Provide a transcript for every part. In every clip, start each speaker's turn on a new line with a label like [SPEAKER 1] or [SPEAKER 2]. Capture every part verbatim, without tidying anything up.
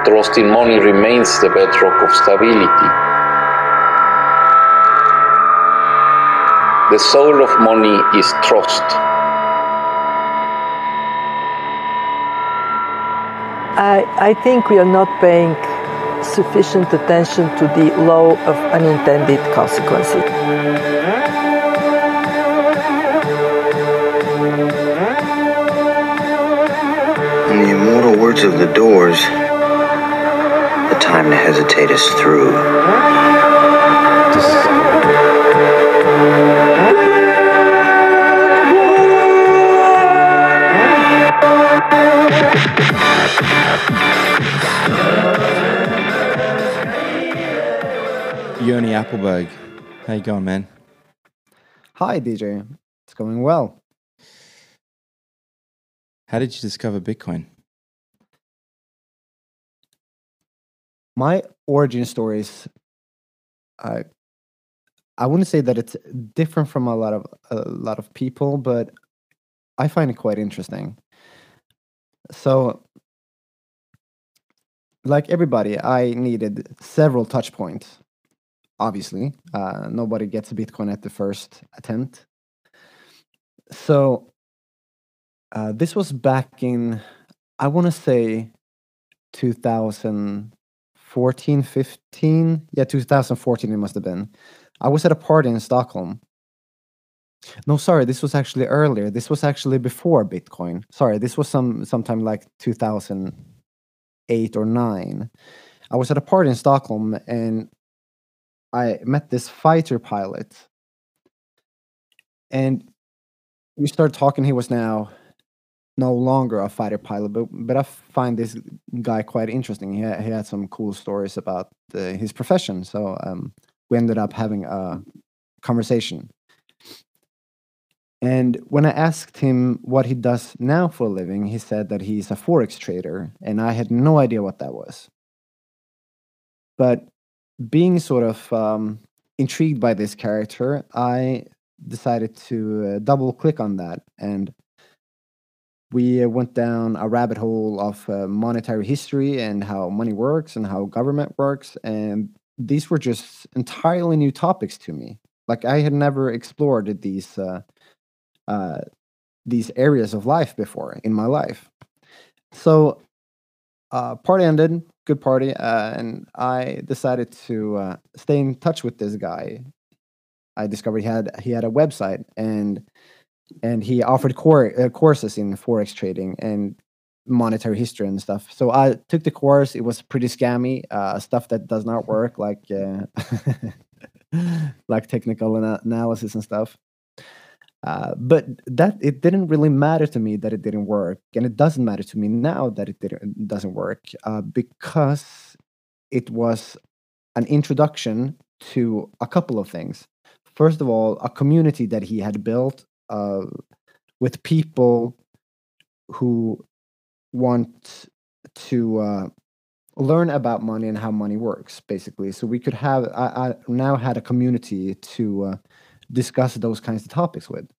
[SPEAKER 1] Trust in money remains the bedrock of stability. The soul of money is trust.
[SPEAKER 2] I, I think we are not paying sufficient attention to the law of unintended consequences.
[SPEAKER 3] In the immortal words of the Doors, the time to hesitate is through.
[SPEAKER 4] Yoni Appleberg, how you going, man?
[SPEAKER 5] Hi, D J. It's going well.
[SPEAKER 4] How did you discover Bitcoin?
[SPEAKER 5] My origin story is, I, I wouldn't say that it's different from a lot of a lot of people, but I find it quite interesting. So, like everybody, I needed several touch points. Obviously, uh, nobody gets Bitcoin at the first attempt. So, uh, this was back in, I want to say, two thousand fourteen, fifteen. Yeah, two thousand fourteen it must have been. I was at a party in Stockholm. No, sorry, this was actually earlier. This was actually before Bitcoin. Sorry, this was some sometime like two thousand eight or nine. I was at a party in Stockholm and I met this fighter pilot. And we started talking. He was now no longer a fighter pilot, but but I find this guy quite interesting. He had, he had some cool stories about uh, his profession. So um, we ended up having a conversation. And when I asked him what he does now for a living, he said that he's a forex trader, and I had no idea what that was. But being sort of um, intrigued by this character, I decided to uh, double click on that, and we uh, went down a rabbit hole of uh, monetary history and how money works and how government works, and these were just entirely new topics to me. Like I had never explored these uh, uh, these areas of life before in my life. So, uh, party ended, good party, uh, and I decided to uh, stay in touch with this guy. I discovered he had he had a website, and and he offered cor- uh, courses in forex trading and monetary history and stuff. So I took the course. It was pretty scammy, uh, stuff that does not work, like uh, like technical ana- analysis and stuff. Uh, but that it didn't really matter to me that it didn't work, and it doesn't matter to me now that it didn't doesn't work uh, because it was an introduction to a couple of things. First of all, a community that he had built uh, with people who want to uh, learn about money and how money works, basically. So we could have I, I now had a community to uh, discuss those kinds of topics with.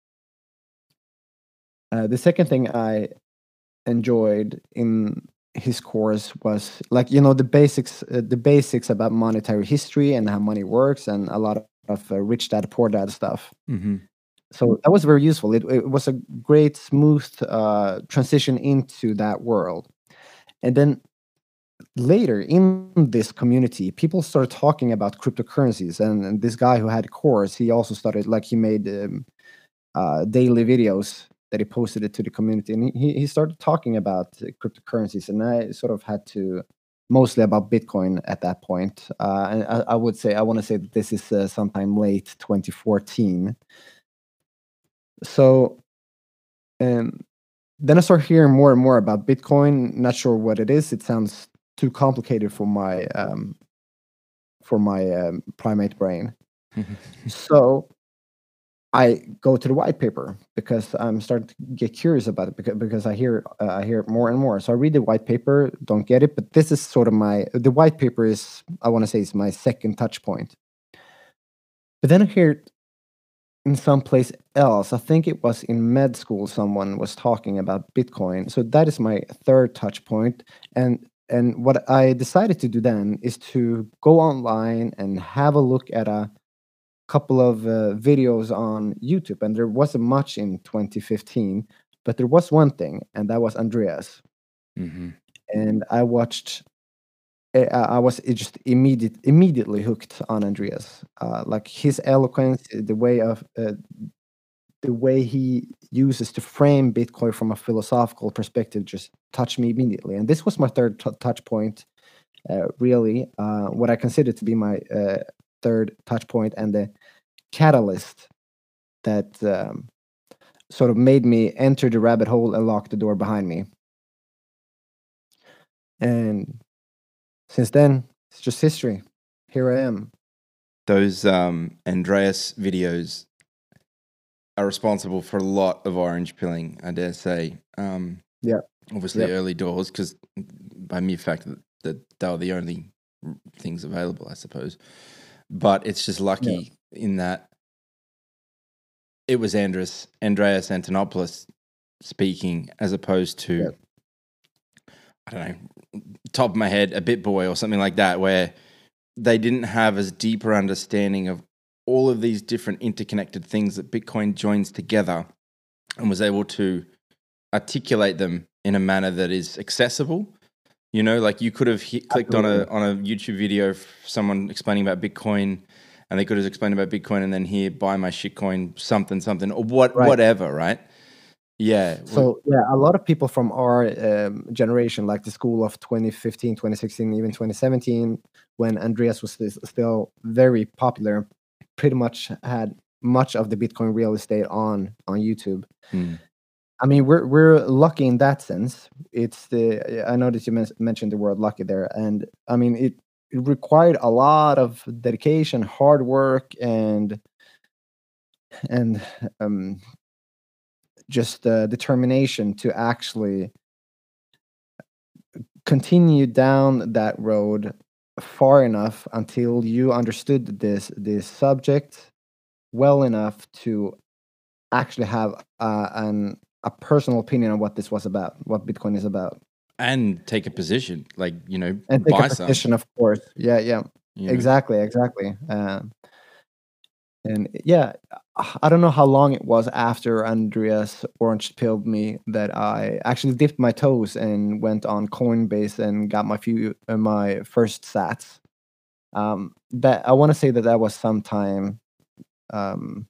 [SPEAKER 5] Uh, the second thing I enjoyed in his course was like you know the basics, uh, the basics about monetary history and how money works, and a lot of, of uh, rich dad poor dad stuff.
[SPEAKER 4] Mm-hmm.
[SPEAKER 5] So that was very useful. It, it was a great smooth uh, transition into that world, and then later in this community, people started talking about cryptocurrencies, and, and this guy who had a course, he also started like he made um, uh, daily videos that he posted it to the community, and he he started talking about uh, cryptocurrencies, and I sort of had to mostly about Bitcoin at that point. Uh, and I, I would say I want to say that this is uh, sometime late twenty fourteen. So, um, then I start hearing more and more about Bitcoin. Not sure what it is. It sounds too complicated for my um, for my um, primate brain. So I go to the white paper because I'm starting to get curious about it because, because I hear uh, I hear it more and more. So I read the white paper, don't get it, but this is sort of my the white paper is I want to say is my second touch point. But then I hear it in someplace else. I think it was in med school. Someone was talking about Bitcoin. So that is my third touch point, and and what I decided to do then is to go online and have a look at a couple of uh, videos on YouTube. And there wasn't much in twenty fifteen, but there was one thing, and that was Andreas.
[SPEAKER 4] Mm-hmm.
[SPEAKER 5] And I watched. I I was just immediate, immediately hooked on Andreas. Uh, like his eloquence, the way of uh, the way he uses to frame Bitcoin from a philosophical perspective, just touched me immediately. And this was my third t- touch point, uh, really, uh, what I consider to be my uh, third touch point and the catalyst that um, sort of made me enter the rabbit hole and lock the door behind me. And since then, it's just history. Here I am.
[SPEAKER 4] Those um, Andreas videos are responsible for a lot of orange pilling, I dare say. Um,
[SPEAKER 5] Yeah.
[SPEAKER 4] Obviously,
[SPEAKER 5] Yep.
[SPEAKER 4] early doors, because by mere fact that, that they were the only r- things available, I suppose. But it's just lucky in that it was Andreas, Andreas Antonopoulos speaking, as opposed to,
[SPEAKER 5] Yep.
[SPEAKER 4] I don't know, top of my head, a Bit Boy or something like that, where they didn't have as deeper understanding of all of these different interconnected things that Bitcoin joins together, and was able to articulate them in a manner that is accessible. You know, like you could have hit, clicked on a on a YouTube video of someone explaining about Bitcoin, and they could have explained about Bitcoin, and then here, buy my shitcoin, something, something, or what,
[SPEAKER 5] Right.
[SPEAKER 4] whatever, right? Yeah.
[SPEAKER 5] So yeah, a lot of people from our um, generation, like the school of twenty fifteen, twenty sixteen, even twenty seventeen, when Andreas was st- still very popular, pretty much had much of the Bitcoin real estate on on YouTube.
[SPEAKER 4] Mm.
[SPEAKER 5] I mean, we're we're lucky in that sense. It's the I know that you men- mentioned the word lucky there, and I mean it, it required a lot of dedication, hard work, and and um, just uh, determination to actually continue down that road far enough until you understood this this subject well enough to actually have uh, an a personal opinion on what this was about, what Bitcoin is about,
[SPEAKER 4] And take a position, like, you know,
[SPEAKER 5] and take
[SPEAKER 4] buy
[SPEAKER 5] a
[SPEAKER 4] some.
[SPEAKER 5] position, of course. Yeah, yeah,
[SPEAKER 4] you know?
[SPEAKER 5] exactly, exactly. Um, and yeah, I don't know how long it was after Andreas orange pilled me that I actually dipped my toes and went on Coinbase and got my few uh, my first sats. Um, that I want to say that that was sometime um,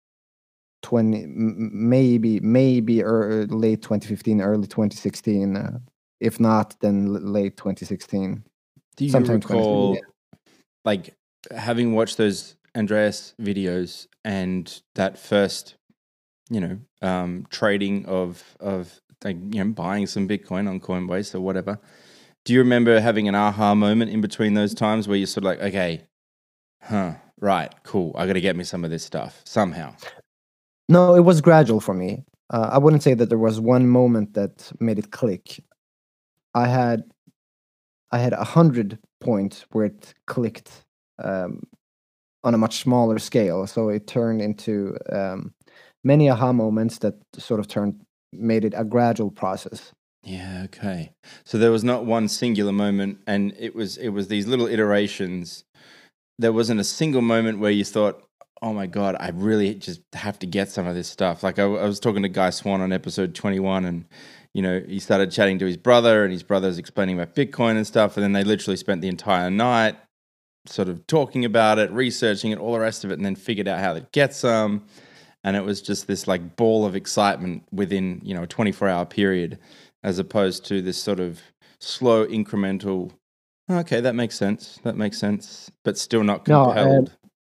[SPEAKER 5] twenty, m- maybe maybe er, late twenty fifteen, early twenty sixteen. Uh, if not, then l- late twenty sixteen.
[SPEAKER 4] Do you
[SPEAKER 5] sometime twenty
[SPEAKER 4] recall,
[SPEAKER 5] fifteen,
[SPEAKER 4] like, having watched those Andreas videos and that first, you know, um, trading of of like, you know, buying some Bitcoin on Coinbase or whatever? Do you remember having an aha moment in between those times where you're sort of like, okay, huh, right, cool, I got to get me some of this stuff somehow?
[SPEAKER 5] No, it was gradual for me. Uh, I wouldn't say that there was one moment that made it click. I had I had a hundred points where it clicked um, on a much smaller scale. So it turned into um, many aha moments that sort of turned made it a gradual process.
[SPEAKER 4] Yeah, okay. So there was not one singular moment, and it was it was these little iterations. There wasn't a single moment where you thought, "Oh my god, I really just have to get some of this stuff." Like I, I was talking to Guy Swan on episode twenty-one, and you know, he started chatting to his brother, and his brother's explaining about Bitcoin and stuff, and then they literally spent the entire night sort of talking about it, researching it, all the rest of it, and then figured out how to get some. And it was just this like ball of excitement within, you know, a twenty-four hour period, as opposed to this sort of slow incremental, okay, that makes sense, that makes sense, but still not
[SPEAKER 5] No, uh,
[SPEAKER 4] compelled.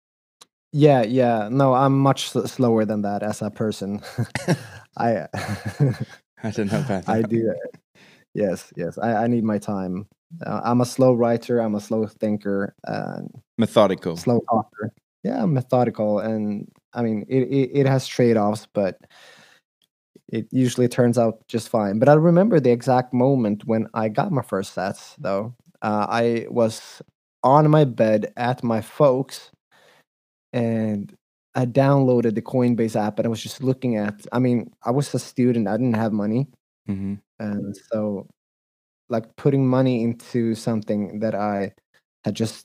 [SPEAKER 5] Yeah, yeah. No, I'm much s- slower than that as a person. I
[SPEAKER 4] I don't know about that.
[SPEAKER 5] I do. Yes, yes. I, I need my time. Uh, I'm a slow writer. I'm a slow thinker. Uh,
[SPEAKER 4] Methodical.
[SPEAKER 5] slow talker. Yeah, I'm methodical, and I mean it, it. It has trade offs, but it usually turns out just fine. But I remember the exact moment when I got my first sats. Though uh, I was on my bed at my folks, and I downloaded the Coinbase app, and I was just looking at. I mean, I was a student. I didn't have money,
[SPEAKER 4] Mm-hmm.
[SPEAKER 5] and so like putting money into something that I had just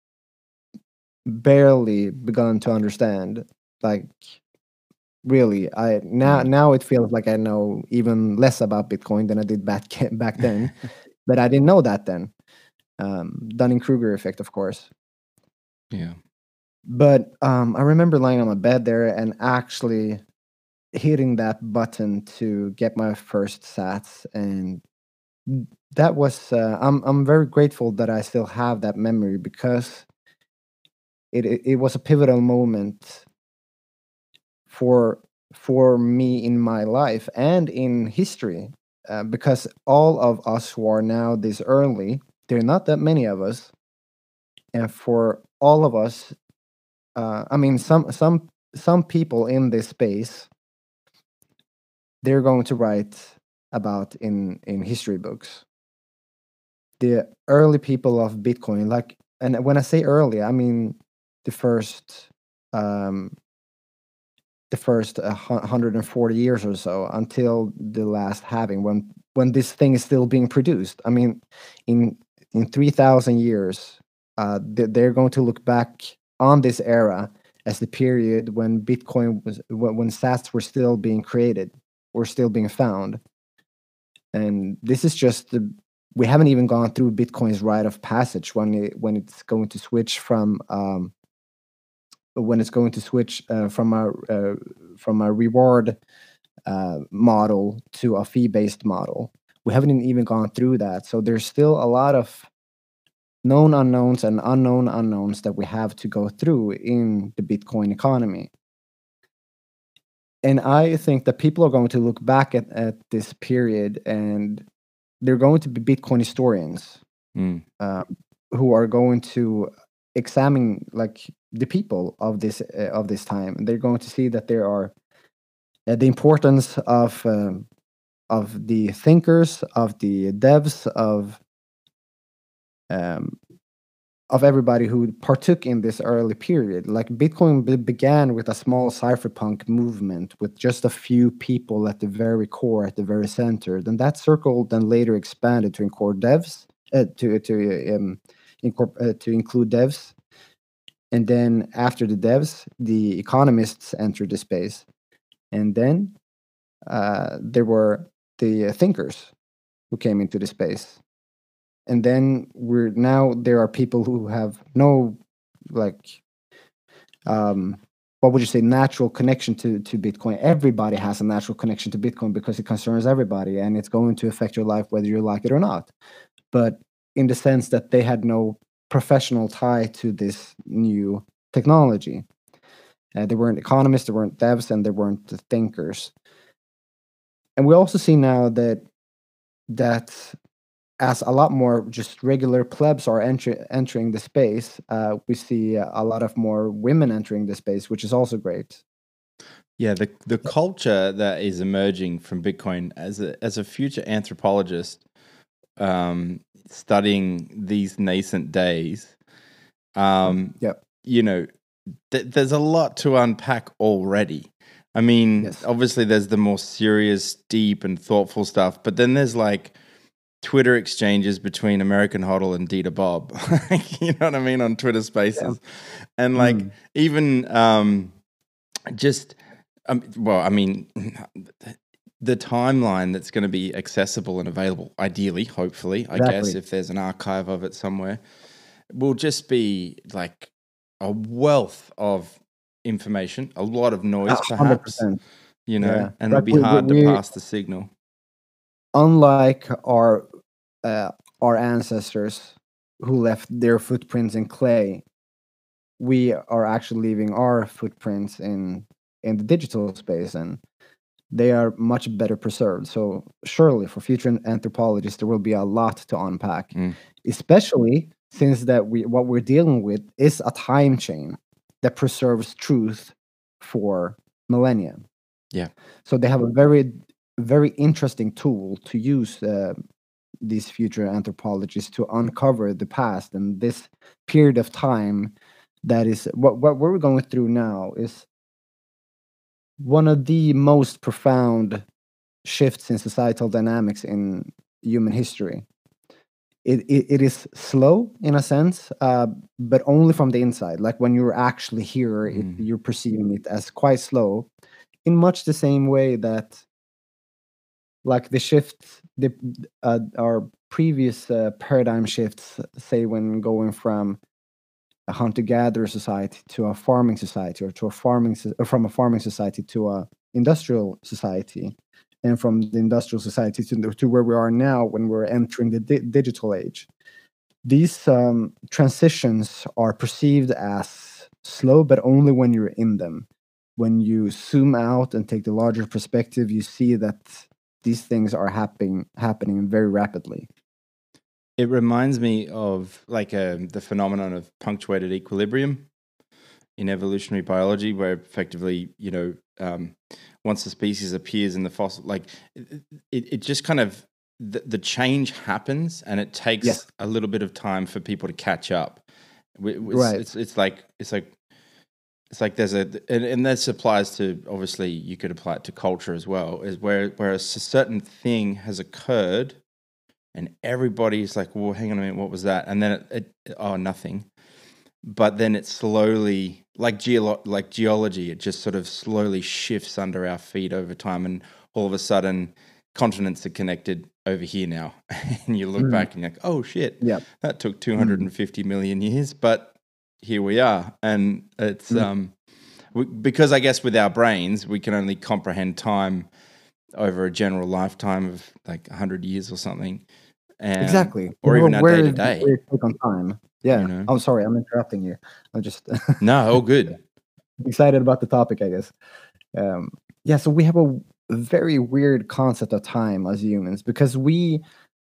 [SPEAKER 5] barely begun to understand. Like really, I now
[SPEAKER 4] Mm.
[SPEAKER 5] now it feels like I know even less about Bitcoin than I did back back then, but I didn't know that then. Um, Dunning-Kruger effect, of course.
[SPEAKER 4] Yeah.
[SPEAKER 5] But um, I remember lying on my bed there and actually hitting that button to get my first sats, and that was uh, I'm I'm very grateful that I still have that memory, because it it, it was a pivotal moment for for me in my life and in history, uh, because all of us who are now this early, there are not that many of us, and for all of us, uh, I mean, some some some people in this space, they're going to write about in in history books. The early people of Bitcoin, like, and when I say early, I mean the first um, the first uh, hu- one hundred forty years or so, until the last halving, when when this thing is still being produced. I mean, in in three thousand years, uh, they- they're going to look back on this era as the period when Bitcoin was, when, when sats were still being created, or still being found. And this is just the, we haven't even gone through Bitcoin's rite of passage, when it when it's going to switch from um, when it's going to switch uh, from a uh, from a reward uh, model to a fee based model. We haven't even gone through that, so there's still a lot of known unknowns and unknown unknowns that we have to go through in the Bitcoin economy. And I think that people are going to look back at, at this period, and they're going to be Bitcoin historians,
[SPEAKER 4] Mm.
[SPEAKER 5] uh, who are going to examine like the people of this uh, of this time. They're going to see that there are uh, the importance of um, of the thinkers, of the devs, of um, of everybody who partook in this early period. Like Bitcoin be- began with a small cypherpunk movement with just a few people at the very core, at the very center. Then that circle then later expanded to include devs, uh, to to um, incorp- uh, to include devs, and then after the devs, the economists entered the space, and then uh, there were the uh, thinkers who came into the space, and then we're now there are people who have no, like, um what would you say, natural connection to to Bitcoin. Everybody has a natural connection to Bitcoin because it concerns everybody, and it's going to affect your life whether you like it or not. But in the sense that they had no professional tie to this new technology, uh, they weren't economists, they weren't devs, and they weren't the thinkers. And we also see now that that as a lot more just regular plebs are entry, entering the space, uh, we see a lot of more women entering the space, which is also great.
[SPEAKER 4] Yeah, the the culture that is emerging from Bitcoin, as a as a future anthropologist, um, studying these nascent days, um,
[SPEAKER 5] Yep.
[SPEAKER 4] you know, th- there's a lot to unpack already. I mean,
[SPEAKER 5] Yes.
[SPEAKER 4] obviously there's the more serious, deep, and thoughtful stuff, but then there's like Twitter exchanges between American Hoddle and Dita Bob. You know what I mean, on Twitter Spaces, and like
[SPEAKER 5] Mm.
[SPEAKER 4] even um, just um, well, I mean, the timeline that's going to be accessible and available, ideally, hopefully, I guess,
[SPEAKER 5] Exactly.
[SPEAKER 4] if there's an archive of it somewhere, will just be like a wealth of information, a lot of
[SPEAKER 5] A
[SPEAKER 4] noise,
[SPEAKER 5] hundred
[SPEAKER 4] perhaps,
[SPEAKER 5] percent.
[SPEAKER 4] you know,
[SPEAKER 5] Yeah.
[SPEAKER 4] and it'll
[SPEAKER 5] Like
[SPEAKER 4] be
[SPEAKER 5] we, we,
[SPEAKER 4] hard to
[SPEAKER 5] we
[SPEAKER 4] pass the signal.
[SPEAKER 5] unlike our uh, our ancestors who left their footprints in clay, we are actually leaving our footprints in in the digital space, and they are much better preserved. So surely for future anthropologists, there will be a lot to unpack,
[SPEAKER 4] Mm.
[SPEAKER 5] especially since that we what we're dealing with is a time chain that preserves truth for millennia.
[SPEAKER 4] Yeah.
[SPEAKER 5] So they have a very very interesting tool to use, uh, these future anthropologists, to uncover the past and this period of time. That is what what we're going through now is one of the most profound shifts in societal dynamics in human history. it, it, it is slow in a sense, uh, but only from the inside. Like when you're actually here, it,
[SPEAKER 4] Mm.
[SPEAKER 5] you're perceiving it as quite slow, in much the same way that, like the shift, the uh, our previous uh, paradigm shifts, say when going from a hunter-gatherer society to a farming society, or to a farming so- or from a farming society to a industrial society, and from the industrial society to, the- to where we are now when we're entering the di- digital age. These um, transitions are perceived as slow, but only when you're in them. When you zoom out and take the larger perspective, you see that these things are happening happening very rapidly.
[SPEAKER 4] It reminds me of like um the phenomenon of punctuated equilibrium in evolutionary biology, where effectively, you know, um, once a species appears in the fossil, like it, it, it just kind of the, the change happens, and it takes
[SPEAKER 5] Yes.
[SPEAKER 4] a little bit of time for people to catch up. We- It's,
[SPEAKER 5] Right.
[SPEAKER 4] it's it's like it's like it's like there's a and, and this applies to, obviously you could apply it to culture as well, is where where a certain thing has occurred, and everybody's like, well, hang on a minute, what was that? And then it, it oh, nothing. But then it slowly, like geolo- like geology, it just sort of slowly shifts under our feet over time, and all of a sudden, continents are connected over here now. And you look
[SPEAKER 5] Mm.
[SPEAKER 4] back and you're like, oh shit,
[SPEAKER 5] Yeah.
[SPEAKER 4] that took two hundred fifty million years, but here we are. And it's
[SPEAKER 5] Mm.
[SPEAKER 4] um, we, because I guess with our brains, we can only comprehend time over a general lifetime of like one hundred years or something. And,
[SPEAKER 5] Exactly.
[SPEAKER 4] Or even our
[SPEAKER 5] Where
[SPEAKER 4] day to
[SPEAKER 5] is the
[SPEAKER 4] day.
[SPEAKER 5] weird take on time? Yeah.
[SPEAKER 4] You know?
[SPEAKER 5] I'm sorry, I'm interrupting you. I'm just
[SPEAKER 4] No, all good.
[SPEAKER 5] excited about the topic, I guess. Um, yeah, so we have a very weird concept of time as humans, because we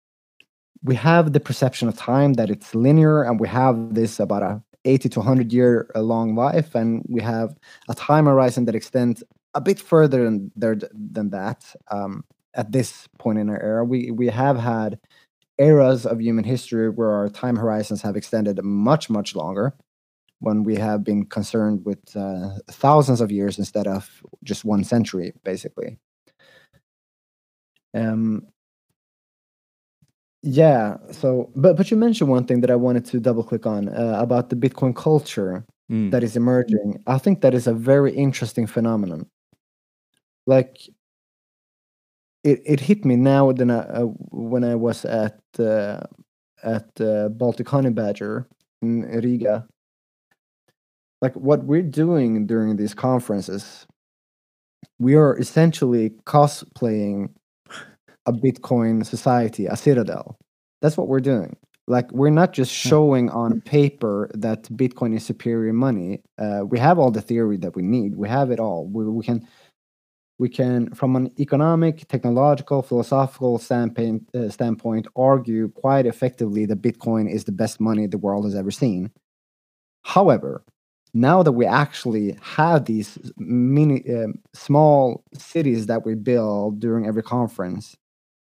[SPEAKER 5] we have the perception of time that it's linear, and we have this about a eighty to one hundred year uh, long life, and we have a time horizon that extends a bit further than there than that. Um, at this point in our era, we we have had eras of human history where our time horizons have extended much much longer, when we have been concerned with uh, thousands of years instead of just one century, basically. Um, yeah. So, but but you mentioned one thing that I wanted to double click on, uh, about the Bitcoin culture
[SPEAKER 4] Mm.
[SPEAKER 5] that is emerging. I think that is a very interesting phenomenon. Like, it, it hit me now when I, uh, when I was at uh, at uh, Baltic Honey Badger in Riga. Like, what we're doing during these conferences, we are essentially cosplaying a Bitcoin society, a citadel. That's what we're doing. Like, we're not just showing on paper that Bitcoin is superior money. Uh, we have all the theory that we need. We have it all. We, we can, we can, from an economic, technological, philosophical standpoint, uh, standpoint, argue quite effectively that Bitcoin is the best money the world has ever seen. However, now that we actually have these mini, um, small cities that we build during every conference,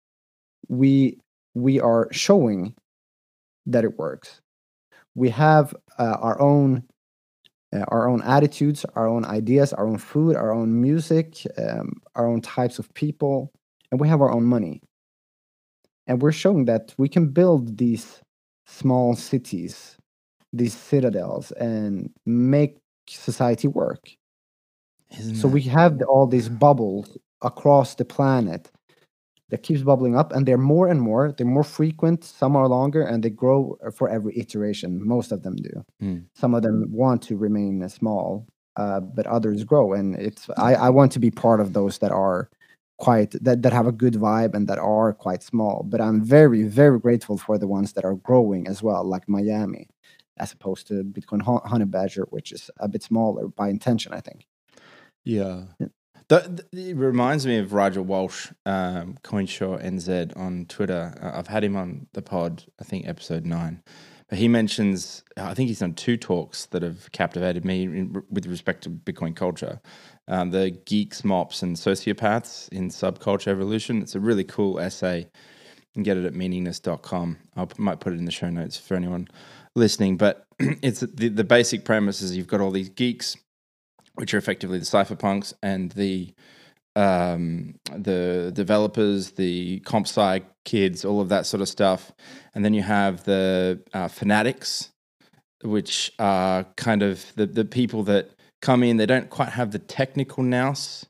[SPEAKER 5] we we are showing that it works. We have uh, our own uh, our own attitudes, our own ideas, our own food, our own music, um, our own types of people, and we have our own money. And we're showing that we can build these small cities, these citadels, and make society work.
[SPEAKER 4] Isn't
[SPEAKER 5] So
[SPEAKER 4] that-
[SPEAKER 5] we have the, all these bubbles across the planet that keeps bubbling up, and they're more and more. They're more frequent. Some are longer, and they grow for every iteration. Most of them do.
[SPEAKER 4] Mm.
[SPEAKER 5] Some of them want to remain small, uh, but others grow. And it's I, I want to be part of those that are quite that, that have a good vibe and that are quite small. But I'm very very grateful for the ones that are growing as well, like Miami, as opposed to Bitcoin Hon- Honey Badger, which is a bit smaller by intention, I think.
[SPEAKER 4] Yeah. That, it reminds me of Roger Walsh, um, Coinshaw N Z on Twitter. Uh, I've had him on the pod, I think episode nine. But he mentions, I think he's done two talks that have captivated me in, with respect to Bitcoin culture. Um, the Geeks, Mops, and Sociopaths in Subculture Evolution. It's a really cool essay. You can get it at meaningless dot com. I might put it in the show notes for anyone listening. But it's the, the basic premise is you've got all these geeks, which are effectively the cypherpunks, and the um, the developers, the comp sci kids, all of that sort of stuff, and then you have the uh, fanatics, which are kind of the the people that come in. They don't quite have the technical nous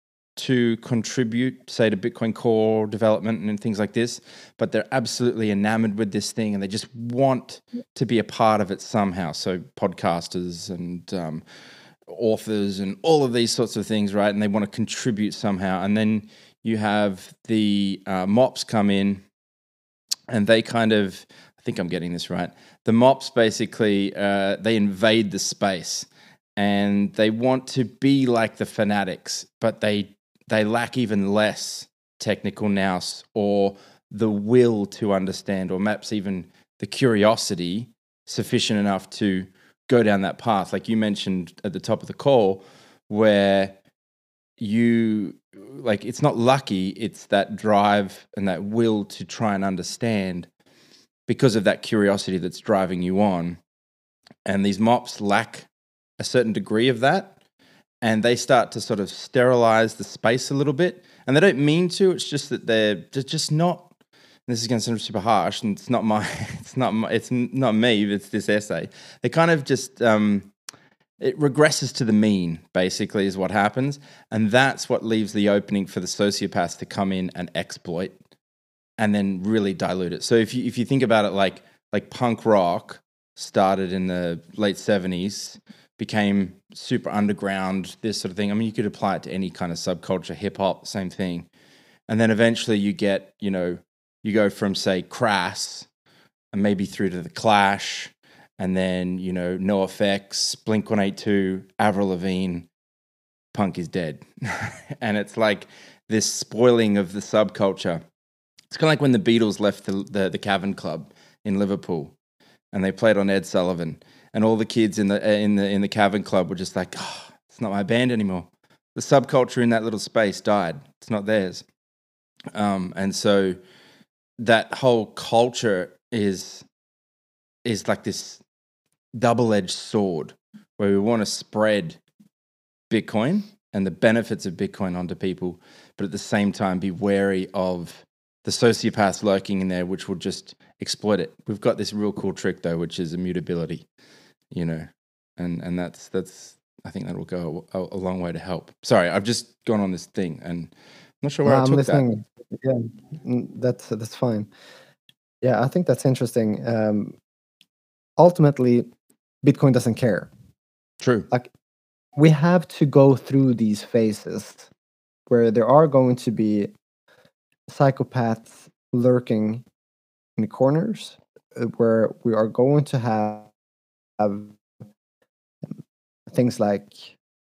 [SPEAKER 4] to contribute, say, to Bitcoin Core development and things like this, but they're absolutely enamored with this thing and they just want to be a part of it somehow. So podcasters and um, authors and all of these sorts of things, right? And they want to contribute somehow. And then you have the uh, mops come in and they kind of, I think I'm getting this right, the mops basically, uh, they invade the space and they want to be like the fanatics, but they they lack even less technical nous or the will to understand, or perhaps even the curiosity sufficient enough to go down that path. Like you mentioned at the top of the call, where you, like, it's not lucky, it's that drive and that will to try and understand because of that curiosity that's driving you on. And these mops lack a certain degree of that. And they start to sort of sterilize the space a little bit. And they don't mean to, it's just that they're just not, this is going to sound super harsh, and it's not my, it's not my, it's not me, it's this essay. They kind of just, um, it regresses to the mean, basically, is what happens. And that's what leaves the opening for the sociopaths to come in and exploit and then really dilute it. So if you if you think about it, like like punk rock started in the late seventies, became super underground, this sort of thing. I mean, you could apply it to any kind of subculture, hip hop, same thing. And then eventually you get, you know, you go from, say, Crass and maybe through to The Clash, and then, you know, NoFX, Blink one eighty-two, Avril Lavigne, punk is dead. And it's like this spoiling of the subculture. It's kind of like when the Beatles left the, the, the Cavern Club in Liverpool and they played on Ed Sullivan. And all the kids in the in the in the Cavern Club were just like, oh, it's not my band anymore. The subculture in that little space died. It's not theirs. Um, and so that whole culture is is like this double-edged sword where we want to spread Bitcoin and the benefits of Bitcoin onto people, but at the same time be wary of the sociopaths lurking in there, which will just exploit it. We've got this real cool trick though, which is immutability. You know, and, and that's, that's, I think that will go a, a long way to help. Sorry, I've just gone on this thing and I'm not sure where
[SPEAKER 5] No,
[SPEAKER 4] I
[SPEAKER 5] I'm
[SPEAKER 4] took
[SPEAKER 5] listening. Yeah, mm, that's that's fine. Yeah, I think that's interesting. Um, ultimately, Bitcoin doesn't care.
[SPEAKER 4] that. True.
[SPEAKER 5] Like, we have to go through these phases where there are going to be psychopaths lurking in the corners, uh, where we are going to have have things like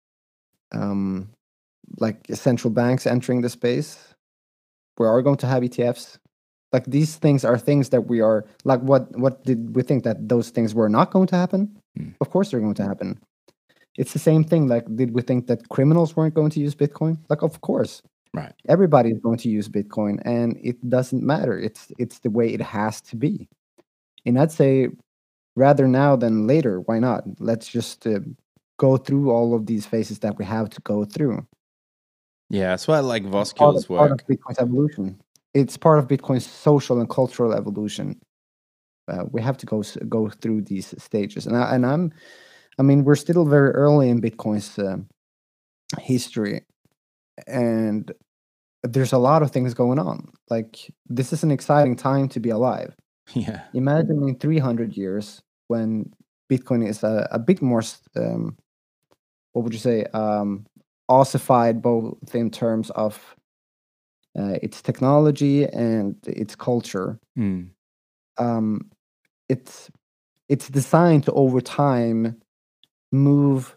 [SPEAKER 5] um, like central banks entering the space. We are going to have E T Fs. Like, these things are things that we are like. What what did we think that those things were not going to happen?
[SPEAKER 4] Mm.
[SPEAKER 5] Of course, they're going to happen. It's the same thing. Like, did we think that criminals weren't going to use Bitcoin? Like, of course,
[SPEAKER 4] Right.
[SPEAKER 5] everybody is going to use Bitcoin, and it doesn't matter. It's it's the way it has to be. And I'd say, rather now than later, why not? Let's just uh, go through all of these phases that we have to go through.
[SPEAKER 4] Yeah, that's why I like
[SPEAKER 5] Part
[SPEAKER 4] Voskuil's
[SPEAKER 5] of, part of
[SPEAKER 4] work.
[SPEAKER 5] Bitcoin's evolution. It's part of Bitcoin's social and cultural evolution. Uh, we have to go s- go through these stages, and I, and I'm, I mean, we're still very early in Bitcoin's uh, history, and there's a lot of things going on. Like, this is an exciting time to be alive.
[SPEAKER 4] Yeah.
[SPEAKER 5] Imagine in three hundred years when Bitcoin is a, a bit more, s- um, what would you say, um, ossified, both in terms of uh, its technology and its culture.
[SPEAKER 4] Mm.
[SPEAKER 5] Um, it's it's designed to, over time, move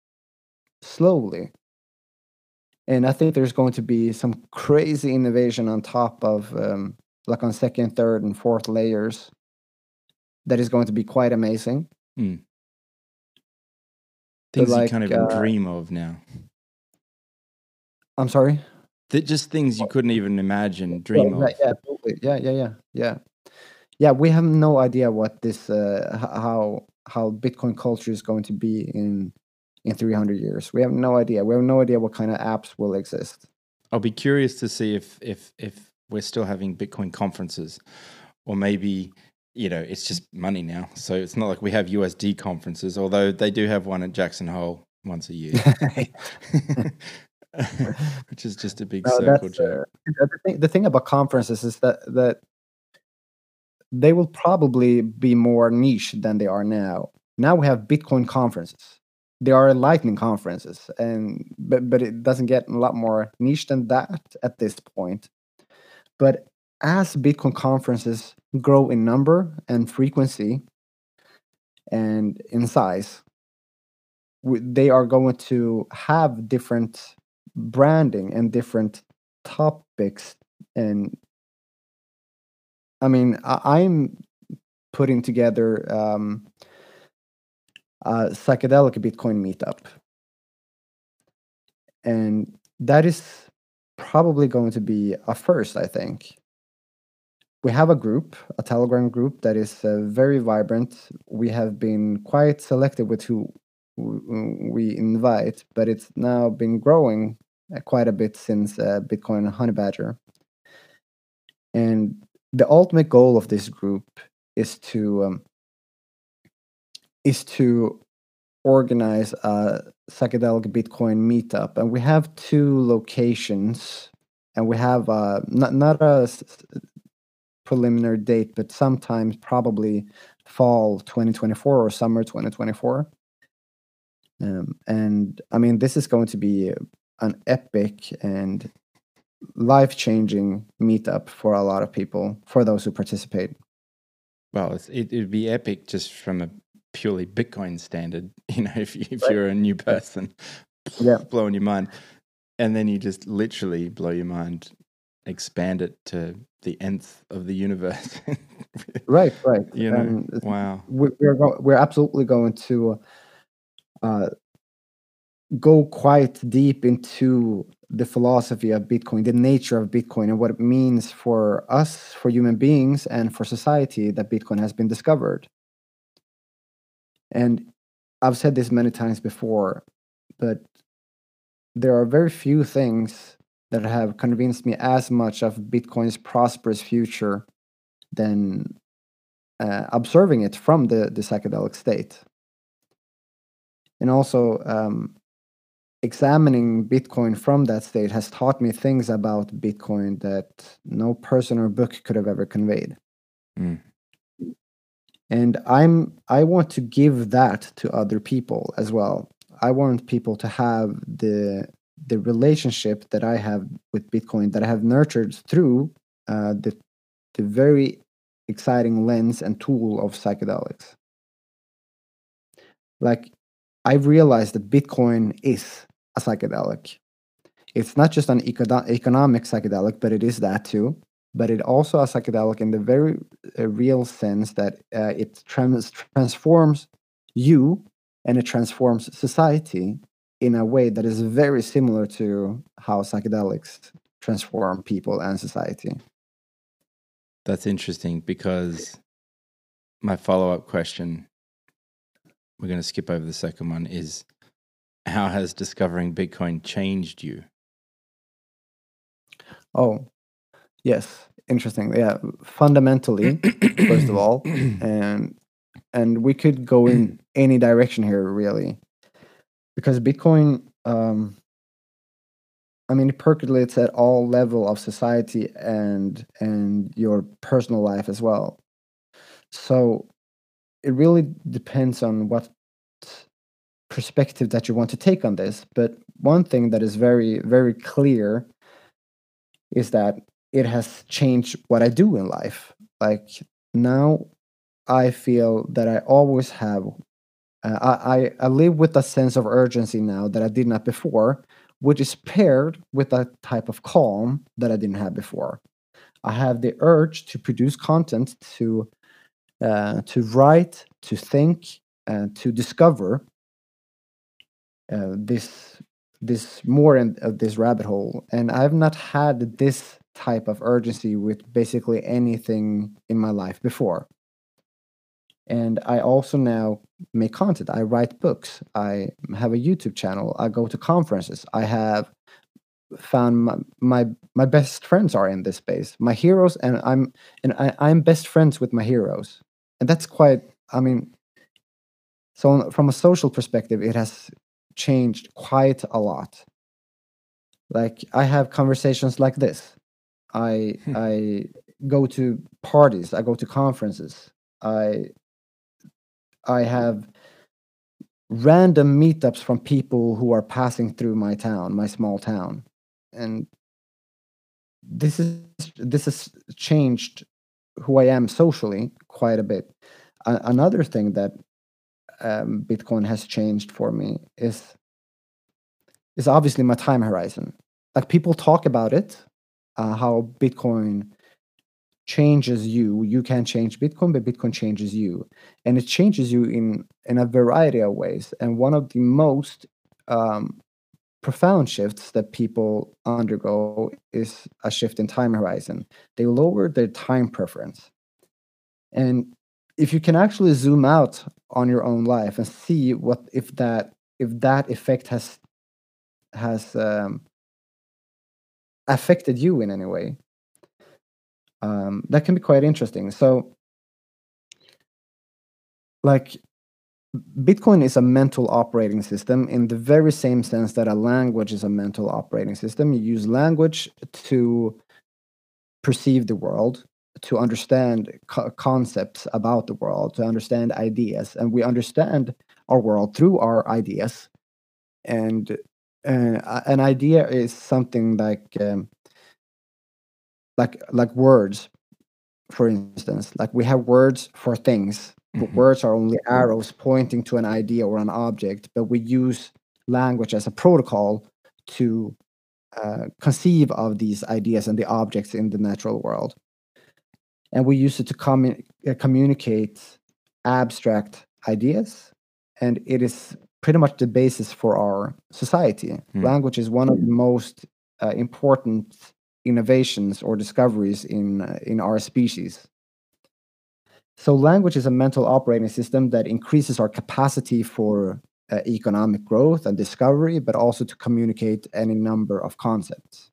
[SPEAKER 5] slowly. And I think there's going to be some crazy innovation on top of, um, like, on second, third, and fourth layers that is going to be quite amazing.
[SPEAKER 4] Mm.
[SPEAKER 5] But,
[SPEAKER 4] Things you
[SPEAKER 5] like,
[SPEAKER 4] can't even
[SPEAKER 5] uh,
[SPEAKER 4] dream of now.
[SPEAKER 5] I'm sorry.
[SPEAKER 4] Th- just things you couldn't even imagine,
[SPEAKER 5] Yeah,
[SPEAKER 4] dream
[SPEAKER 5] yeah,
[SPEAKER 4] of.
[SPEAKER 5] yeah, totally. Yeah, yeah, yeah, yeah. Yeah, we have no idea what this, uh, h- how how Bitcoin culture is going to be in in three hundred years. We have no idea. We have no idea what kind of apps will exist.
[SPEAKER 4] I'll be curious to see if if if we're still having Bitcoin conferences, or maybe, you know, it's just money now. So it's not like we have U S D conferences, although they do have one at Jackson Hole once a year, which is just a big
[SPEAKER 5] No,
[SPEAKER 4] circle
[SPEAKER 5] that's
[SPEAKER 4] jerk.
[SPEAKER 5] uh, the thing. The thing about conferences is that that they will probably be more niche than they are now. Now we have Bitcoin conferences. They are Lightning conferences, and but but it doesn't get a lot more niche than that at this point. But as Bitcoin conferences grow in number and frequency and in size, we, they are going to have different branding and different topics. And I mean, I, I'm putting together um, a psychedelic Bitcoin meetup, and that is probably going to be a first, I think. We have a group, a Telegram group that is uh, very vibrant. We have been quite selective with who w- we invite, but it's now been growing uh, quite a bit since uh, Bitcoin Honey Badger. And the ultimate goal of this group is to um, is to organize a psychedelic Bitcoin meetup, and we have two locations, and we have uh, not not a s- preliminary date, but sometimes probably fall twenty twenty-four or summer twenty twenty-four. Um, and I mean, this is going to be an epic and life-changing meetup for a lot of people, for those who participate.
[SPEAKER 4] Well, it's, it would be epic just from a purely Bitcoin standard. You know, if you, if
[SPEAKER 5] Right.
[SPEAKER 4] you're a new person,
[SPEAKER 5] Yeah.
[SPEAKER 4] blowing your mind, and then you just literally blow your mind, expand it to the nth of the universe.
[SPEAKER 5] Right, right.
[SPEAKER 4] You know,
[SPEAKER 5] And
[SPEAKER 4] wow.
[SPEAKER 5] we- we're go- we're absolutely going to uh, go quite deep into the philosophy of Bitcoin, the nature of Bitcoin, and what it means for us, for human beings, and for society that Bitcoin has been discovered. And I've said this many times before, but there are very few things that have convinced me as much of Bitcoin's prosperous future than uh, observing it from the, the psychedelic state. And also, um, examining Bitcoin from that state has taught me things about Bitcoin that no person or book could have ever conveyed.
[SPEAKER 4] Mm.
[SPEAKER 5] And I'm I want to give that to other people as well. I want people to have the the relationship that I have with Bitcoin, that I have nurtured through uh, the the very exciting lens and tool of psychedelics. Like, I've realized that Bitcoin is a psychedelic. It's not just an econo- economic psychedelic, but it is that too. But it also a psychedelic in the very uh, real sense that uh, it trans- transforms you, and it transforms society in a way that is very similar to how psychedelics transform people and society.
[SPEAKER 4] That's interesting, because my follow-up question, we're going to skip over the second one, is how has discovering Bitcoin changed you?
[SPEAKER 5] Oh, yes, interesting. Yeah, fundamentally, first of all, and and we could go in any direction here, really, because Bitcoin, um, I mean, it percolates at all level of society and and your personal life as well. So it really depends on what perspective that you want to take on this. But one thing that is very, very clear is that it has changed what I do in life. Like, now I feel that I always have, uh, I, I, I live with a sense of urgency now that I did not before, which is paired with a type of calm that I didn't have before. I have the urge to produce content, to uh, to write, to think, and to discover uh, this this more in of this rabbit hole. And I've not had this type of urgency with basically anything in my life before. And I also now make content. I write books. I have a YouTube channel. I go to conferences. I have found my, my my best friends are in this space. My heroes, and I'm and I, I'm best friends with my heroes, and that's quite. I mean, so from a social perspective, it has changed quite a lot. Like I have conversations like this. I I go to parties. I go to conferences. I I have random meetups from people who are passing through my town, my small town, and this is this has changed who I am socially quite a bit. A- another thing that um, Bitcoin has changed for me is is obviously my time horizon. Like people talk about it, uh, how Bitcoin changes you. You can change Bitcoin, but Bitcoin changes you, and it changes you in in a variety of ways. And one of the most um, profound shifts that people undergo is a shift in time horizon. They lower their time preference, and if you can actually zoom out on your own life and see what if that if that effect has has um, affected you in any way, um, that can be quite interesting. So, like, Bitcoin is a mental operating system in the very same sense that a language is a mental operating system. You use language to perceive the world, to understand co- concepts about the world, to understand ideas, and we understand our world through our ideas. And uh, a- an idea is something like um, like like words, for instance. Like we have words for things. But
[SPEAKER 4] Mhm.
[SPEAKER 5] words are only arrows pointing to an idea or an object, but we use language as a protocol to uh, conceive of these ideas and the objects in the natural world. And we use it to commu- uh, communicate abstract ideas, and it is pretty much the basis for our society.
[SPEAKER 4] Mm.
[SPEAKER 5] Language is one of the most uh, important innovations or discoveries in uh, in our species. So language is a mental operating system that increases our capacity for uh, economic growth and discovery, but also to communicate any number of concepts.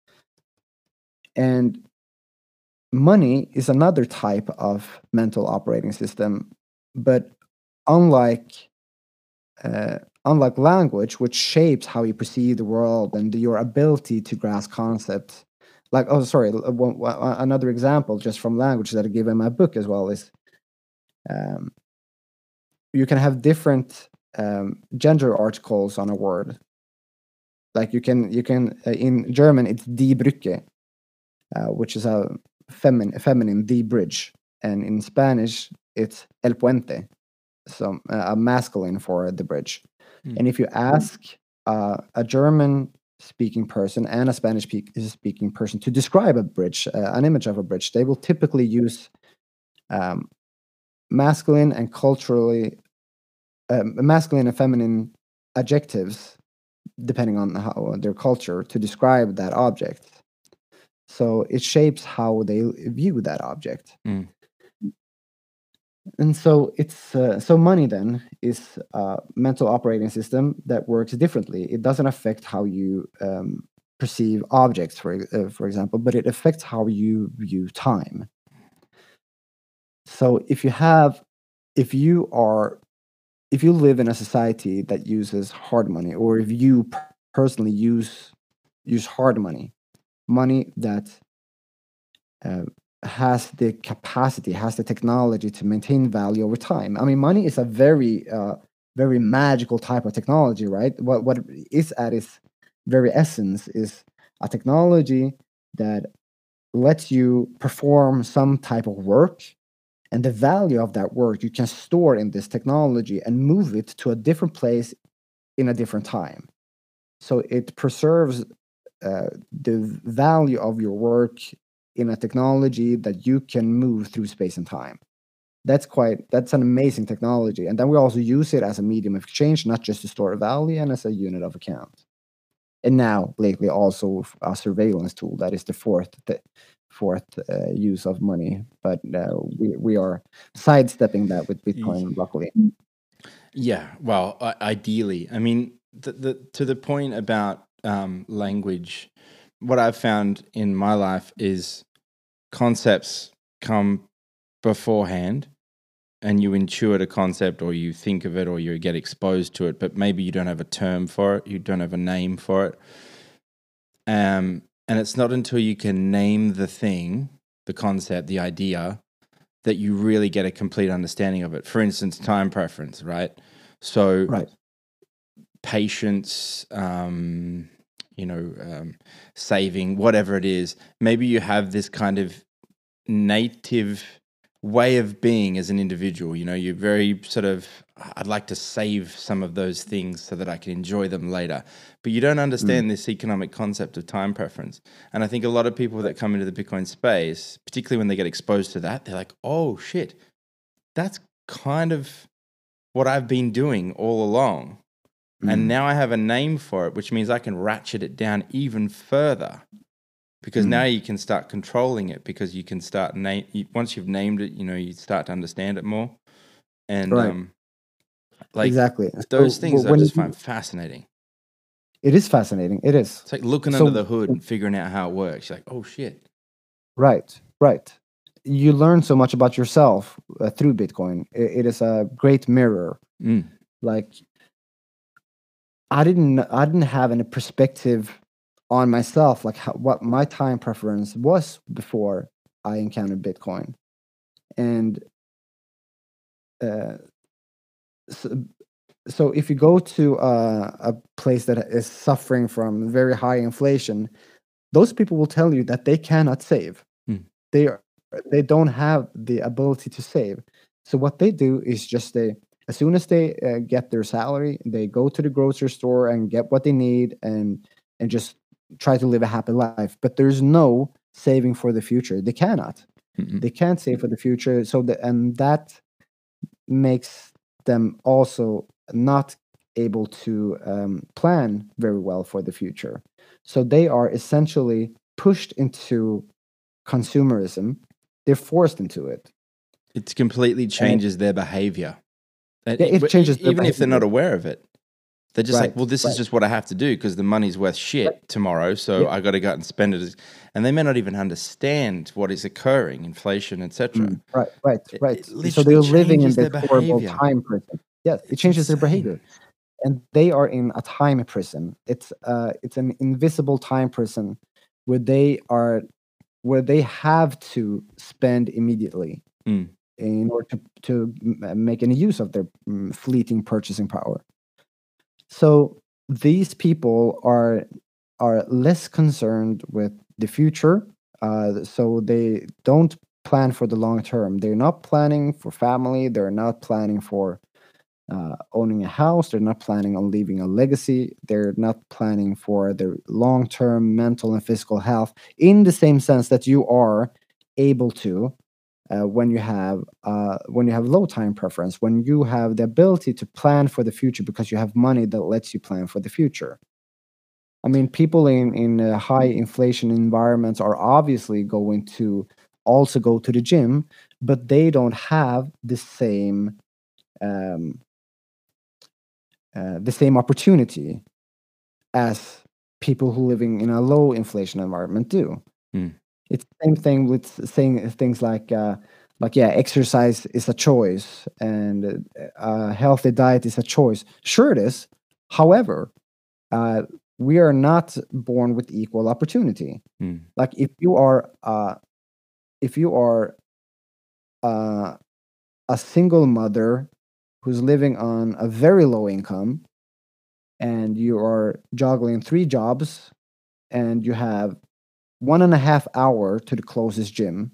[SPEAKER 5] And money is another type of mental operating system, but unlike uh, unlike language, which shapes how you perceive the world and your ability to grasp concepts. Like, oh, sorry, l- one- one- another example just from language that I give in my book as well is um, you can have different um, gender articles on a word. Like you can you can uh, in German it's die Brücke, uh, which is a feminine feminine the bridge, and in Spanish it's el puente, so uh, a masculine for the bridge.
[SPEAKER 4] Mm.
[SPEAKER 5] And if you ask uh, a German speaking person and a Spanish speak- speaking person to describe a bridge, uh, an image of a bridge, they will typically use um, masculine and culturally um, masculine and feminine adjectives depending on how their culture to describe that object. So it shapes how they view that object.
[SPEAKER 4] Mm.
[SPEAKER 5] And so it's uh, so money then is a mental operating system that works differently. It doesn't affect how you um, perceive objects, for uh, for example, but it affects how you view time. So if you have, if you are, if you live in a society that uses hard money, or if you p- personally use use hard money, money that uh, has the capacity, has the technology to maintain value over time. I mean, money is a very, uh, very magical type of technology, right? What what it is at its very essence is a technology that lets you perform some type of work, and the value of that work you can store in this technology and move it to a different place in a different time. So it preserves uh, the value of your work in a technology that you can move through space and time. That's quite that's an amazing technology. And then we also use it as a medium of exchange, not just to store value and as a unit of account. And now lately also a surveillance tool. That is the fourth the fourth uh, use of money. But uh, we we are sidestepping that with Bitcoin, luckily.
[SPEAKER 4] Yeah, well, I ideally, I mean, the, the to the point about um, language, what I've found in my life is concepts come beforehand, and you intuit a concept, or you think of it, or you get exposed to it, but maybe you don't have a term for it, you don't have a name for it. Um, and it's not until you can name the thing, the concept, the idea, that you really get a complete understanding of it. For instance, time preference, right? So
[SPEAKER 5] Right.
[SPEAKER 4] patience, um, you know, um, saving, whatever it is, maybe you have this kind of native way of being as an individual. You know, you're very sort of, I'd like to save some of those things so that I can enjoy them later. But you don't understand mm. this economic concept of time preference. And I think a lot of people that come into the Bitcoin space, particularly when they get exposed to that, they're like, oh shit, that's kind of what I've been doing all along. Mm. And now I have a name for it, which means I can ratchet it down even further. Because mm. now you can start controlling it, because you can start name you, once you've named it, you know, you start to understand it more, and
[SPEAKER 5] right.
[SPEAKER 4] um, like
[SPEAKER 5] exactly
[SPEAKER 4] those
[SPEAKER 5] so,
[SPEAKER 4] things I just you, find fascinating.
[SPEAKER 5] It is fascinating. It is.
[SPEAKER 4] It's like looking so, under the hood and figuring out how it works. You're like, oh shit.
[SPEAKER 5] Right, right. You learn so much about yourself uh, through Bitcoin. It, it is a great mirror.
[SPEAKER 4] Mm.
[SPEAKER 5] Like, I didn't, I didn't have any perspective on myself, like how, what my time preference was before I encountered Bitcoin. And uh, so, so if you go to uh, a place that is suffering from very high inflation, those people will tell you that they cannot save.
[SPEAKER 4] Mm.
[SPEAKER 5] They are, they don't have the ability to save. So what they do is just they, as soon as they uh, get their salary, they go to the grocery store and get what they need, and and just try to live a happy life. But there's no saving for the future. They cannot.
[SPEAKER 4] Mm-mm.
[SPEAKER 5] They can't save for the future. So the, and that makes them also not able to um, plan very well for the future. So they are essentially pushed into consumerism. They're forced into it.
[SPEAKER 4] It completely changes and, their behavior.
[SPEAKER 5] Yeah, it changes
[SPEAKER 4] even
[SPEAKER 5] their
[SPEAKER 4] if they're not aware of it. They're just
[SPEAKER 5] right,
[SPEAKER 4] like, well, this
[SPEAKER 5] right.
[SPEAKER 4] is just what I have to do because the money's worth shit right. tomorrow, so yeah. I got to go out and spend it. And they may not even understand what is occurring, inflation, et cetera.
[SPEAKER 5] Mm, right, right, right.
[SPEAKER 4] It, it
[SPEAKER 5] so they're living in
[SPEAKER 4] this
[SPEAKER 5] horrible time prison. Yes, it
[SPEAKER 4] it's
[SPEAKER 5] changes
[SPEAKER 4] insane.
[SPEAKER 5] their behavior, and they are in a time prison. It's uh, it's an invisible time prison where they are, where they have to spend immediately
[SPEAKER 4] mm.
[SPEAKER 5] in order to to make any use of their um, fleeting purchasing power. So these people are are less concerned with the future, uh, so they don't plan for the long term. They're not planning for family. They're not planning for uh, owning a house. They're not planning on leaving a legacy. They're not planning for their long term mental and physical health in the same sense that you are able to. Uh, when you have uh, when you have low time preference, when you have the ability to plan for the future because you have money that lets you plan for the future. I mean, people in in uh, high inflation environments are obviously going to also go to the gym, but they don't have the same um, uh, the same opportunity as people who living in a low inflation environment do.
[SPEAKER 4] Mm.
[SPEAKER 5] It's the same thing with saying things like, uh, like yeah, exercise is a choice and a healthy diet is a choice. Sure, it is. However, uh, we are not born with equal opportunity.
[SPEAKER 4] Mm.
[SPEAKER 5] Like if you are, uh, if you are uh, a single mother who's living on a very low income, and you are juggling three jobs, and you have one and a half hour to the closest gym,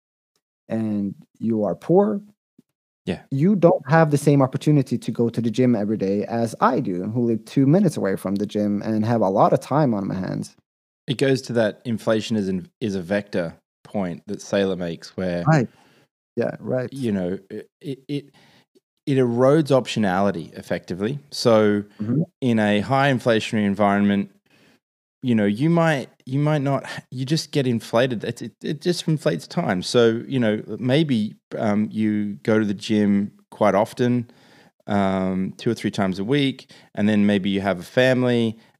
[SPEAKER 5] and you are poor,
[SPEAKER 4] yeah,
[SPEAKER 5] you don't have the same opportunity to go to the gym every day as I do, who live two minutes away from the gym and have a lot of time on my hands.
[SPEAKER 4] It goes to that inflation is in, is a vector point that Saylor makes, where
[SPEAKER 5] right, yeah, right,
[SPEAKER 4] you know, it it it erodes optionality effectively. So
[SPEAKER 5] mm-hmm.
[SPEAKER 4] in a high inflationary environment, you know, you might you might not, you just get inflated. It, it, it just inflates time. So, you know, maybe um, you go to the gym quite often, um, two or three times a week, and then maybe you have a family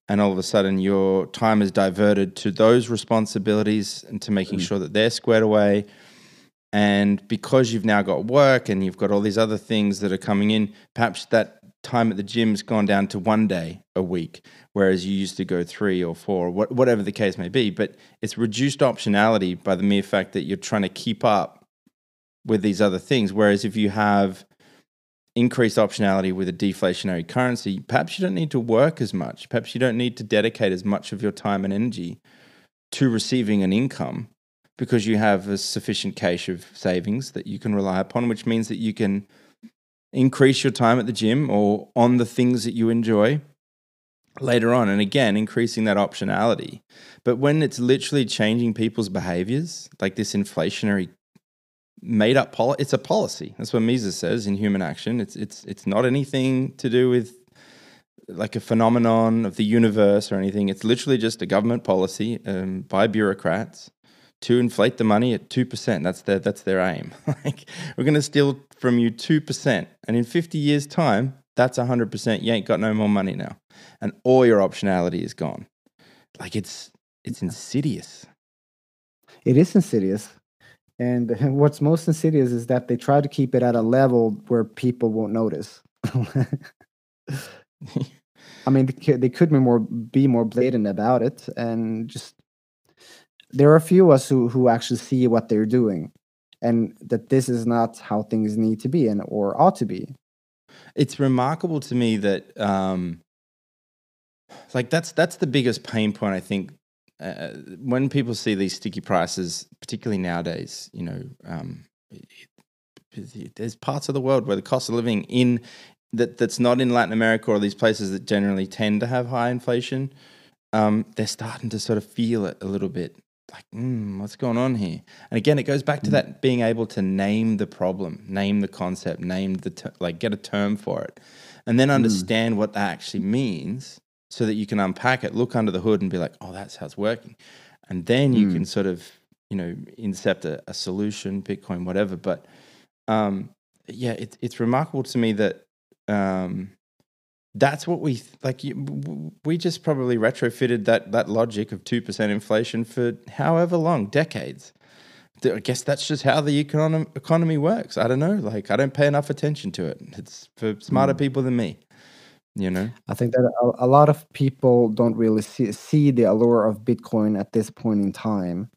[SPEAKER 4] and all of a sudden your time is diverted to those responsibilities and to making sure that they're squared away. And because you've now got work and you've got all these other things that are coming in, perhaps that time at the gym's gone down to one day a week, whereas you used to go three or four, wh- whatever the case may be. But it's reduced optionality by the mere fact that you're trying to keep up with these other things. Whereas if you have increased optionality with a deflationary currency, perhaps you don't need to work as much. Perhaps you don't need to dedicate as much of your time and energy to receiving an income, because you have a sufficient cache of savings that you can rely upon, which means that you can increase your time at the gym or on the things that you enjoy later on. And again, increasing that optionality. But when it's literally changing people's behaviors, like this inflationary made up policy, it's a policy. That's what Mises says in Human Action. It's it's it's not anything to do with like a phenomenon of the universe or anything. It's literally just a government policy um, by bureaucrats to inflate the money at two percent. That's their, that's their aim. Like, we're going to steal from you two percent. And in fifty years' time, that's one hundred percent. You ain't got no more money now. And all your optionality is gone. Like, it's it's insidious.
[SPEAKER 5] It is insidious. And what's most insidious is that they try to keep it at a level where people won't notice. I mean, they could, they could be more be more blatant about it, and just there are a few of us who, who actually see what they're doing, and that this is not how things need to be and or ought to be.
[SPEAKER 4] It's remarkable to me that, um, like that's that's the biggest pain point, I think, uh, when people see these sticky prices, particularly nowadays. You know, um, there's parts of the world where the cost of living in that that's not in Latin America or these places that generally tend to have high inflation. Um, they're starting to sort of feel it a little bit. Like, mm, what's going on here? And again, it goes back to that being able to name the problem, name the concept, name the ter- like get a term for it, and then understand mm. what that actually means, so that you can unpack it, look under the hood, and be like, oh, that's how it's working, and then you mm. can sort of, you know, incept a, a solution, Bitcoin, whatever. But um, yeah, it's it's remarkable to me that. Um, That's what we like. We just probably retrofitted that that logic of two percent inflation for however long, decades. I guess that's just how the economy economy works. I don't know. Like, I don't pay enough attention to it. It's for smarter mm. people than me. You know,
[SPEAKER 5] I think that a, a lot of people don't really see see the allure of Bitcoin at this point in time.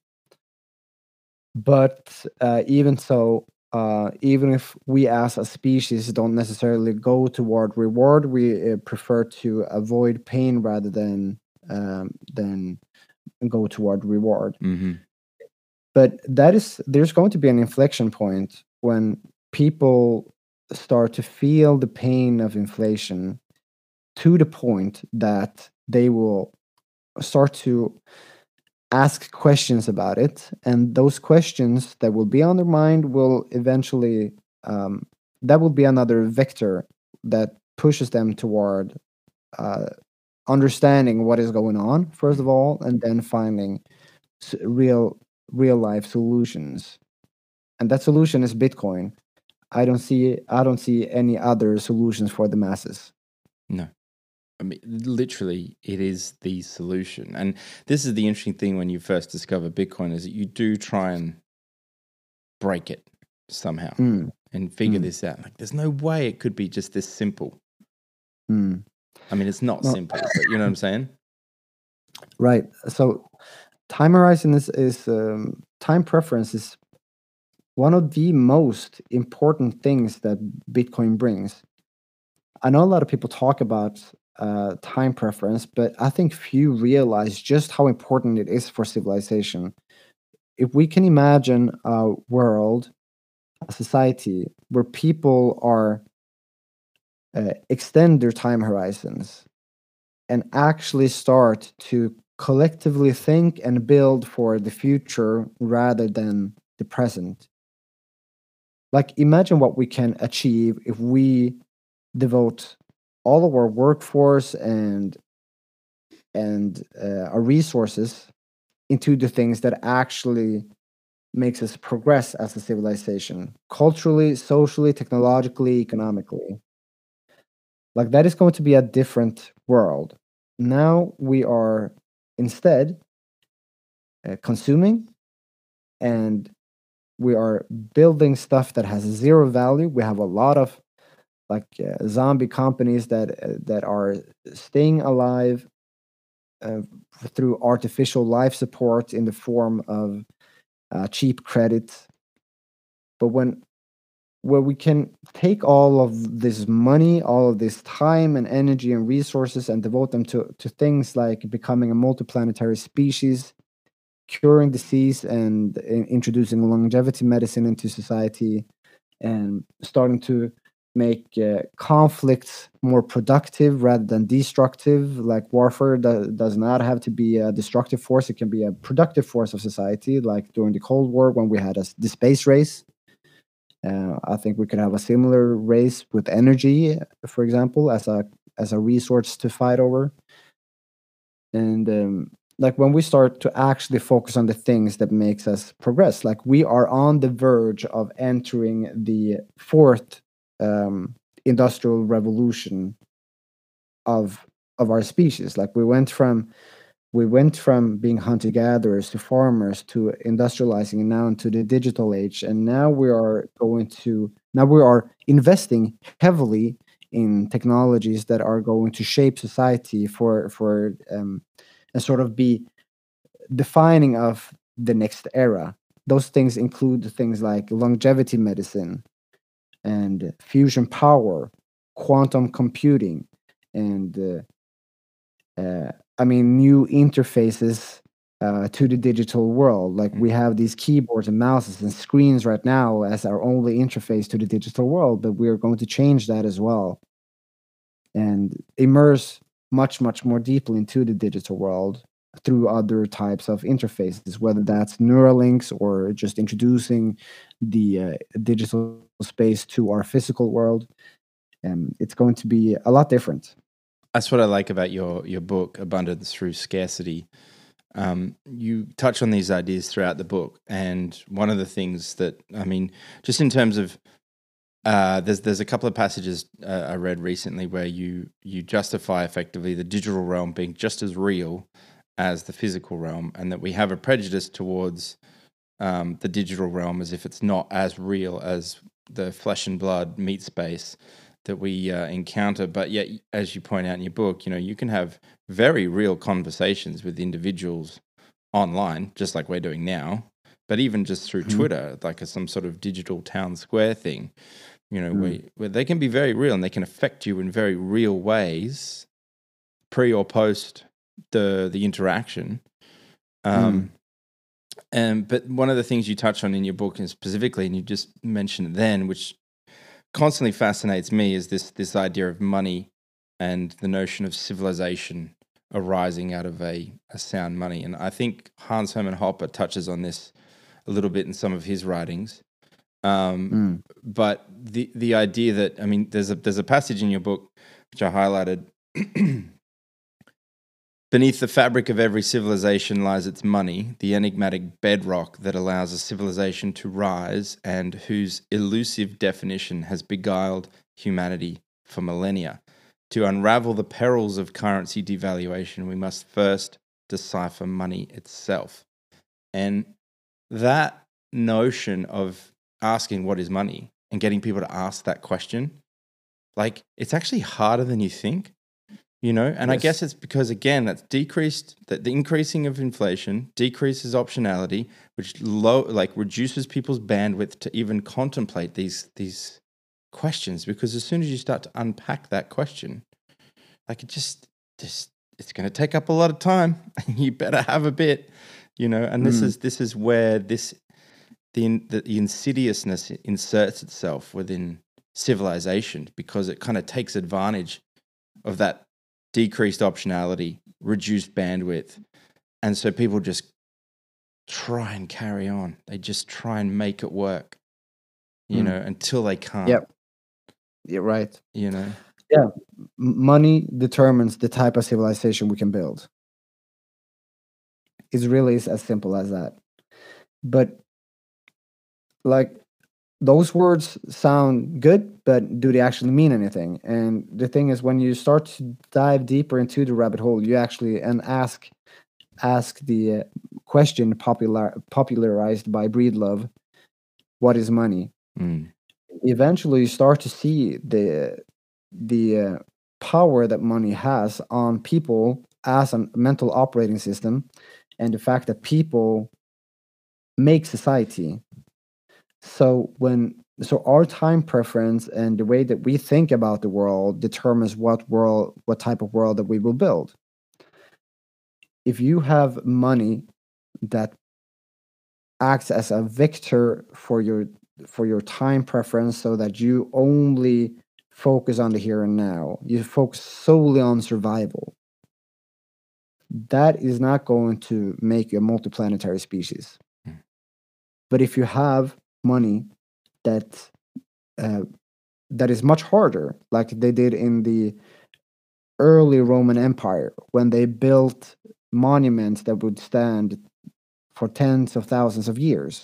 [SPEAKER 5] But uh, even so. Uh, even if we as a species don't necessarily go toward reward, we uh, prefer to avoid pain rather than um, than go toward reward.
[SPEAKER 4] Mm-hmm.
[SPEAKER 5] But that is there's going to be an inflection point when people start to feel the pain of inflation to the point that they will start to ask questions about it, and those questions that will be on their mind will eventually um, that will be another vector that pushes them toward uh, understanding what is going on first of all, and then finding s- real real life solutions. And that solution is Bitcoin. I don't see I don't see any other solutions for the masses.
[SPEAKER 4] No. I mean, literally, it is the solution. And this is the interesting thing when you first discover Bitcoin, is that you do try and break it somehow
[SPEAKER 5] mm.
[SPEAKER 4] and figure
[SPEAKER 5] mm.
[SPEAKER 4] this out. Like, there's no way it could be just this simple.
[SPEAKER 5] Mm.
[SPEAKER 4] I mean, it's not
[SPEAKER 5] well,
[SPEAKER 4] simple, but you know what I'm saying?
[SPEAKER 5] Right. So time horizon is, is um, time preference is one of the most important things that Bitcoin brings. I know a lot of people talk about Uh, time preference, but I think few realize just how important it is for civilization. If we can imagine a world, a society where people are uh, extend their time horizons and actually start to collectively think and build for the future rather than the present. Like, imagine what we can achieve if we devote all of our workforce and and uh, our resources into the things that actually makes us progress as a civilization, culturally, socially, technologically, economically. Like, that is going to be a different world. now we are instead uh, consuming, and we are building stuff that has zero value. We have a lot of like uh, zombie companies that uh, that are staying alive uh, through artificial life support in the form of uh, cheap credit. But when where we can take all of this money, all of this time and energy and resources, and devote them to to things like becoming a multiplanetary species, curing disease, and in- introducing longevity medicine into society, and starting to make uh, conflicts more productive rather than destructive. Like warfare do- does not have to be a destructive force, it can be a productive force of society, like during the Cold War when we had a, s- the space race. uh, I think we could have a similar race with energy, for example, as a as a resource to fight over. And um, like when we start to actually focus on the things that makes us progress, like we are on the verge of entering the fourth um, industrial revolution of of our species. Like we went from we went from being hunter gatherers to farmers to industrializing and now into the digital age, and now we are going to now we are investing heavily in technologies that are going to shape society for for um, and sort of be defining of the next era. Those things include things like longevity medicine and fusion power, quantum computing, and uh, uh, I mean new interfaces uh, to the digital world. Like we have these keyboards and mouses and screens right now as our only interface to the digital world, but we are going to change that as well and immerse much much more deeply into the digital world through other types of interfaces, whether that's Neuralinks or just introducing the uh, digital space to our physical world. Um, it's going to be a lot different.
[SPEAKER 4] That's what I like about your your book, Abundance Through Scarcity. Um, you touch on these ideas throughout the book, and one of the things that I mean, just in terms of uh, there's there's a couple of passages uh, I read recently where you you justify effectively the digital realm being just as real as the physical realm, and that we have a prejudice towards um, the digital realm as if it's not as real as the flesh and blood meat space that we uh, encounter. But yet, as you point out in your book, you know, you can have very real conversations with individuals online, just like we're doing now, but even just through
[SPEAKER 5] Mhm.
[SPEAKER 4] Twitter, like a, some sort of digital town square thing, you know,
[SPEAKER 5] Mm.
[SPEAKER 4] where, where they can be very real and they can affect you in very real ways, pre or post the the interaction. Um, and but one of the things you touch on in your book, and specifically, and you just mentioned it then, which constantly fascinates me, is this this idea of money and the notion of civilization arising out of a, a sound money. And I think Hans Hermann Hoppe touches on this a little bit in some of his writings. Um,
[SPEAKER 5] Mm.
[SPEAKER 4] but the the idea that, I mean, there's a there's a passage in your book which I highlighted. Beneath the fabric of every civilization lies its money, the enigmatic bedrock that allows a civilization to rise and whose elusive definition has beguiled humanity for millennia. To unravel the perils of currency devaluation, we must first decipher money itself. And that notion of asking what is money and getting people to ask that question, like, it's actually harder than you think. You know, and I
[SPEAKER 5] Yes.
[SPEAKER 4] guess it's because, again, that's decreased, that the increasing of inflation decreases optionality, which low like reduces people's bandwidth to even contemplate these these questions. Because as soon as you start to unpack that question, like it just just it's going to take up a lot of time. You better have a bit, you know. And this
[SPEAKER 5] Mm.
[SPEAKER 4] is this is where this the in- the insidiousness inserts itself within civilization, because it kind of takes advantage of that decreased optionality, reduced bandwidth. And so people just try and carry on. They just try and make it work, you
[SPEAKER 5] Mm.
[SPEAKER 4] know, until they can't,
[SPEAKER 5] Yep. You're right.
[SPEAKER 4] you know.
[SPEAKER 5] Yeah. M- money determines the type of civilization we can build. It really is as simple as that. But like those words sound good, but do they actually mean anything? And the thing is, when you start to dive deeper into the rabbit hole, you actually and ask ask the uh, question popular popularized by Breedlove, what is money?
[SPEAKER 4] Mm.
[SPEAKER 5] Eventually, you start to see the the uh, power that money has on people as a mental operating system, and the fact that people make society. So when so our time preference and the way that we think about the world determines what world what type of world that we will build. If you have money that acts as a vector for your for your time preference, so that you only focus on the here and now, you focus solely on survival, that is not going to make you a multiplanetary species.
[SPEAKER 4] Mm.
[SPEAKER 5] But if you have money that uh, that is much harder, like they did in the early Roman Empire, when they built monuments that would stand for tens of thousands of years.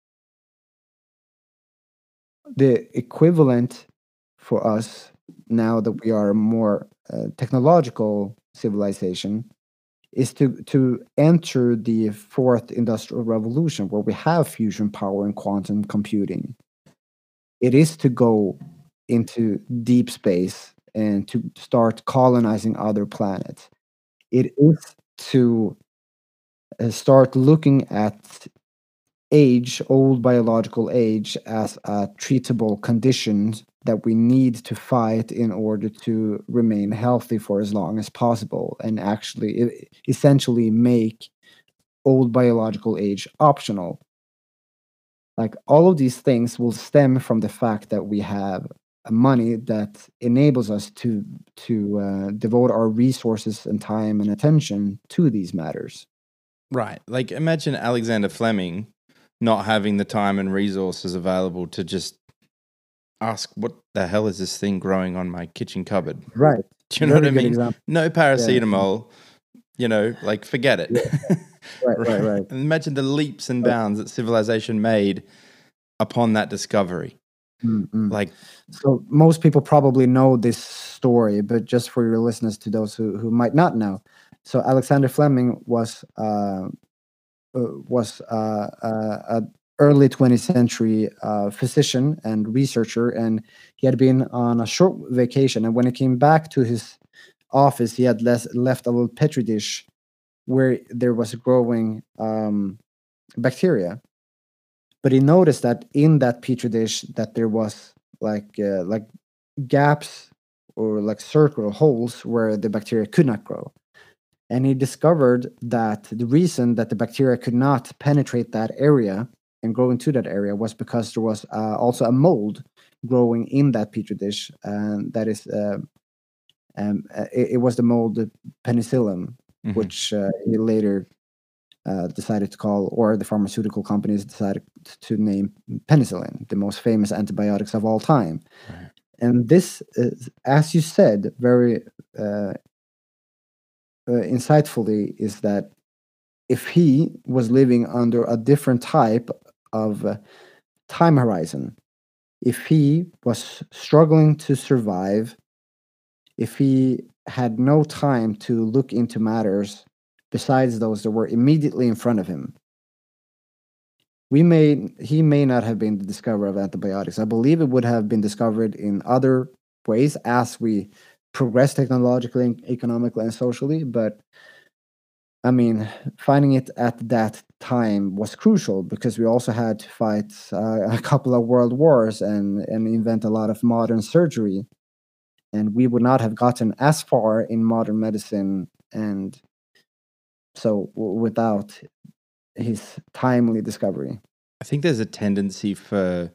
[SPEAKER 5] The equivalent for us, now that we are a more uh, technological civilization, is to to enter the fourth industrial revolution, where we have fusion power and quantum computing. It is to go into deep space and to start colonizing other planets. It is to uh, start looking at age, old biological age, as a treatable condition that we need to fight in order to remain healthy for as long as possible, and actually e- essentially make old biological age optional. Like, all of these things will stem from the fact that we have a money that enables us to to uh, devote our resources and time and attention to these matters.
[SPEAKER 4] Right. Like, imagine Alexander Fleming not having the time and resources available to just ask, what the hell is this thing growing on my kitchen cupboard?
[SPEAKER 5] Right.
[SPEAKER 4] Do you know
[SPEAKER 5] Very
[SPEAKER 4] what I
[SPEAKER 5] good
[SPEAKER 4] mean?
[SPEAKER 5] example.
[SPEAKER 4] No paracetamol, you know, like, forget it.
[SPEAKER 5] Yeah. Right, right, right.
[SPEAKER 4] And imagine the leaps and
[SPEAKER 5] Right.
[SPEAKER 4] bounds that civilization made upon that discovery.
[SPEAKER 5] Mm, mm.
[SPEAKER 4] Like,
[SPEAKER 5] So most people probably know this story, but just for your listeners, to those who, who might not know, so Alexander Fleming was uh, uh, was uh, uh, a early twentieth century uh, physician and researcher, and he had been on a short vacation. And when he came back to his office, he had les- left a little petri dish where there was growing um, bacteria. But he noticed that in that petri dish that there was like uh, like gaps or like circular holes where the bacteria could not grow. And he discovered that the reason that the bacteria could not penetrate that area and grow into that area was because there was uh, also a mold growing in that petri dish, and that is uh, um, uh, it, it was the mold penicillium,
[SPEAKER 4] mhm.
[SPEAKER 5] which uh, he later uh, decided to call, or the pharmaceutical companies decided to name penicillin, the most famous antibiotics of all time.
[SPEAKER 4] Right.
[SPEAKER 5] And this is, as you said, very uh, uh, insightfully, is that if he was living under a different type of uh, time horizon, if he was struggling to survive, if he had no time to look into matters besides those that were immediately in front of him, we may he may not have been the discoverer of antibiotics. I believe it would have been discovered in other ways as we progress technologically, and economically, and socially. But I mean, finding it at that time was crucial, because we also had to fight uh, a couple of world wars and and invent a lot of modern surgery, and we would not have gotten as far in modern medicine, and so w- without his timely discovery.
[SPEAKER 4] I think there's a tendency for,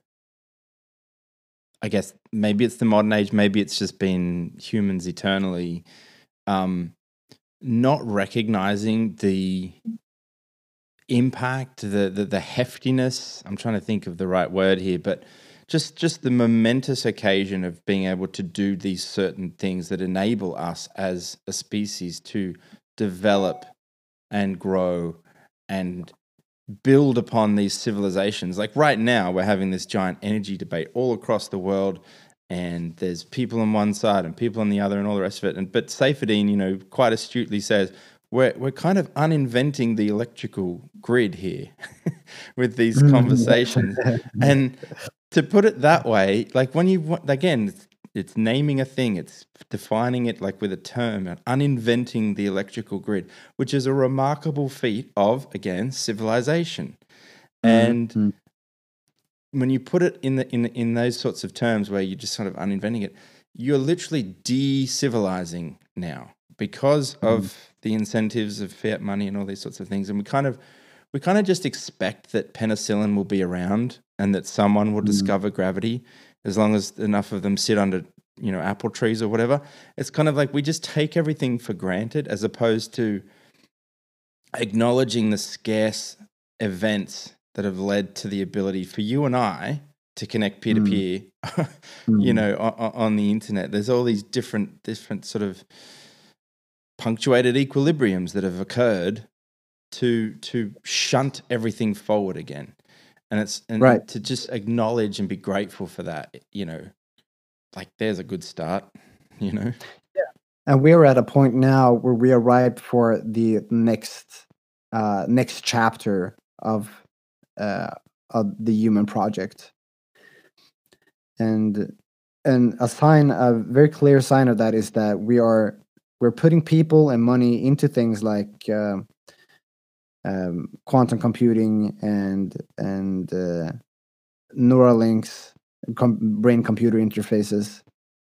[SPEAKER 4] I guess, maybe it's the modern age, maybe it's just been humans eternally, um, not recognizing the impact, the, the the heftiness. I'm trying to think of the right word here, but just just the momentous occasion of being able to do these certain things that enable us as a species to develop and grow and build upon these civilizations. Like right now, we're having this giant energy debate all across the world, and there's people on one side and people on the other and all the rest of it. And but Saifedean, you know, quite astutely says, we're we're kind of uninventing the electrical grid here with these conversations. And to put it that way, like when you want, again, it's, it's naming a thing, it's defining it like with a term, and uninventing the electrical grid, which is a remarkable feat of, again, civilization. And
[SPEAKER 5] Mhm.
[SPEAKER 4] when you put it in the in in those sorts of terms where you're just sort of uninventing it, you're literally de-civilizing now because of the incentives of fiat money and all these sorts of things. And we kind of we kind of just expect that penicillin will be around and that someone will discover gravity as long as enough of them sit under, you know, apple trees or whatever. It's kind of like we just take everything for granted as opposed to acknowledging the scarce events that have led to the ability for you and I to connect peer to peer, you know, on, on the internet. There's all these different, different sort of punctuated equilibriums that have occurred to to shunt everything forward again. And it's and
[SPEAKER 5] Right.
[SPEAKER 4] to just acknowledge and be grateful for that, you know, like there's a good start, you know.
[SPEAKER 5] And we're at a point now where we are ripe for the next uh, next chapter of uh, of the human project. And and a sign, a very clear sign of that is that we are we're putting people and money into things like uh, um, quantum computing and and uh, neural links, com- brain computer interfaces,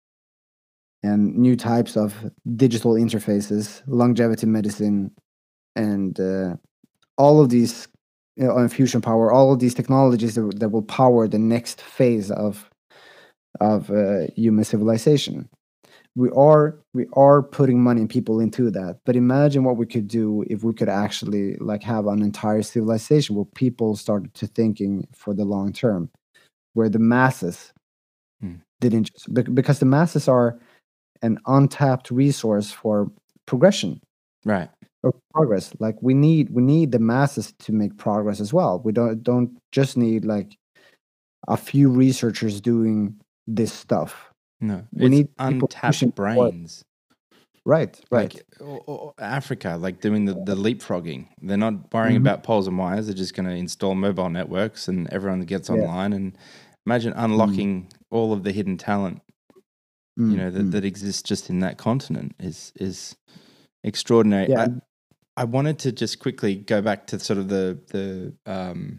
[SPEAKER 5] and new types of digital interfaces, longevity medicine, and uh, all of these, you know, and fusion power, all of these technologies that, that will power the next phase of of uh, human civilization. We are we are putting money and people into that. But imagine what we could do if we could actually like have an entire civilization where people started to thinking for the long term, where the masses
[SPEAKER 4] Hmm.
[SPEAKER 5] didn't just, bec- because the masses are an untapped resource for progression
[SPEAKER 4] Right.
[SPEAKER 5] or progress. Like we need we need the masses to make progress as well. We don't don't just need like a few researchers doing this stuff.
[SPEAKER 4] No,
[SPEAKER 5] We
[SPEAKER 4] it's
[SPEAKER 5] need people pushing
[SPEAKER 4] untapped
[SPEAKER 5] forward.
[SPEAKER 4] brains.
[SPEAKER 5] Right, right.
[SPEAKER 4] Like or, or Africa, like doing the, the leapfrogging. They're not worrying
[SPEAKER 5] Mhm.
[SPEAKER 4] about poles and wires. They're just going to install mobile networks and everyone gets
[SPEAKER 5] Yeah.
[SPEAKER 4] online. And imagine unlocking all of the hidden talent, you
[SPEAKER 5] Mm,
[SPEAKER 4] know, that,
[SPEAKER 5] mm.
[SPEAKER 4] that exists just in that continent is is extraordinary.
[SPEAKER 5] Yeah.
[SPEAKER 4] I, I wanted to just quickly go back to sort of the the um,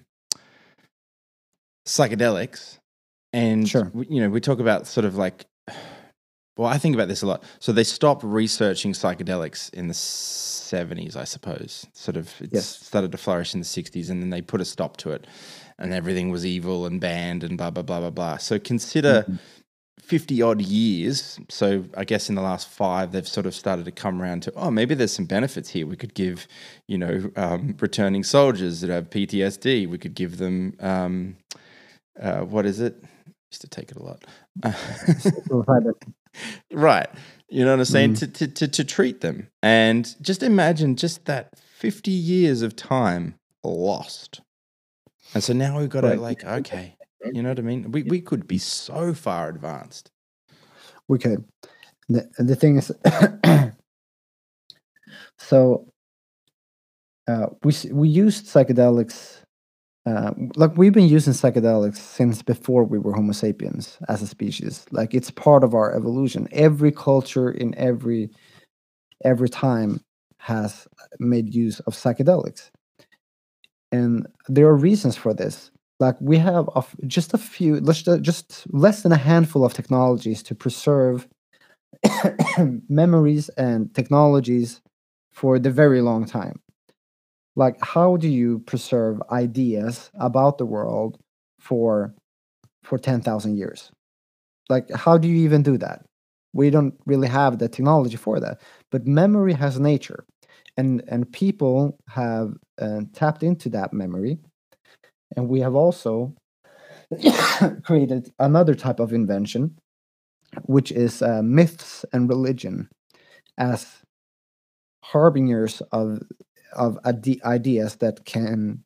[SPEAKER 4] psychedelics, and
[SPEAKER 5] Sure.
[SPEAKER 4] we, you know, we talk about sort of like, well, I think about this a lot. So they stopped researching psychedelics in the seventies, I suppose. Sort of, it
[SPEAKER 5] Yes.
[SPEAKER 4] started to flourish in the sixties, and then they put a stop to it, and everything was evil and banned and blah blah blah blah blah. So consider
[SPEAKER 5] Mhm.
[SPEAKER 4] fifty odd years. So I guess in the last five, they've sort of started to come around to, oh, maybe there's some benefits here. We could give, you know, um, returning soldiers that have P T S D, we could give them, um, uh, what is it? Used to take it a lot. Right. You know what I'm saying?
[SPEAKER 5] Mhm.
[SPEAKER 4] To, to, to, to treat them. And just imagine just that fifty years of time lost. And so now we've got to
[SPEAKER 5] Right.
[SPEAKER 4] like, okay, you know what I mean? We, we could be so far advanced.
[SPEAKER 5] We could. The, the thing is, so uh, we s- we used psychedelics. Uh, like we've been using psychedelics since before we were Homo sapiens as a species. Like it's part of our evolution. Every culture in every every time has made use of psychedelics, and there are reasons for this. Like we have a f- just a few, let's ju- just less than a handful of technologies to preserve memories and technologies for the very long time. Like how do you preserve ideas about the world for for ten thousand years? Like how do you even do that? We don't really have the technology for that. But memory has nature, and and people have uh, tapped into that memory, and we have also created another type of invention, which is uh, myths and religion as harbingers of of ide- ideas that can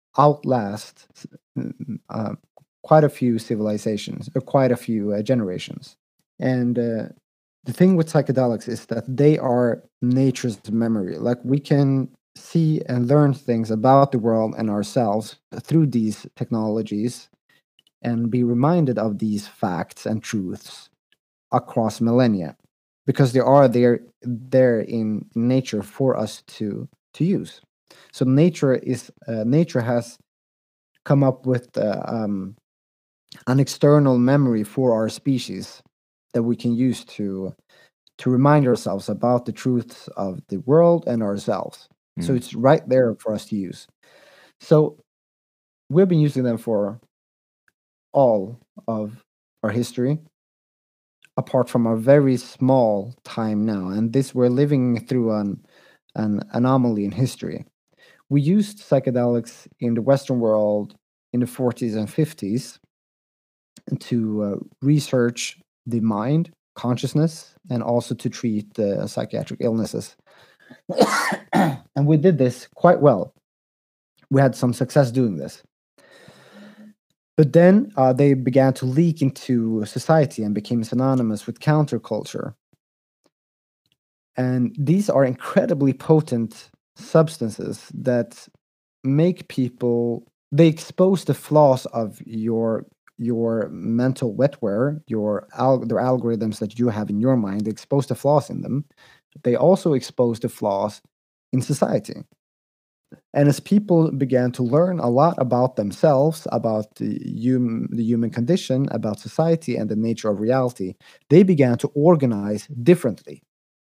[SPEAKER 5] outlast uh, quite a few civilizations, or quite a few uh, generations. And uh, the thing with psychedelics is that they are nature's memory. Like, we can see and learn things about the world and ourselves through these technologies, and be reminded of these facts and truths across millennia, because they are there there in nature for us to to use. So nature is uh, nature has come up with uh, um, an external memory for our species that we can use to to remind ourselves about the truths of the world and ourselves. Mm. So it's right there for us to use. So we've been using them for all of our history, apart from a very small time now. And this, we're living through an an anomaly in history. We used psychedelics in the Western world in the forties and fifties to uh, research the mind, consciousness, and also to treat uh, psychiatric illnesses. And we did this quite well. We had some success doing this. But then uh, they began to leak into society and became synonymous with counterculture. And these are incredibly potent substances that make people, they expose the flaws of your your mental wetware, your al- the algorithms that you have in your mind. They expose the flaws in them. They also expose the flaws in society. And as people began to learn a lot about themselves, about the, hum, the human condition, about society and the nature of reality, they began to organize differently.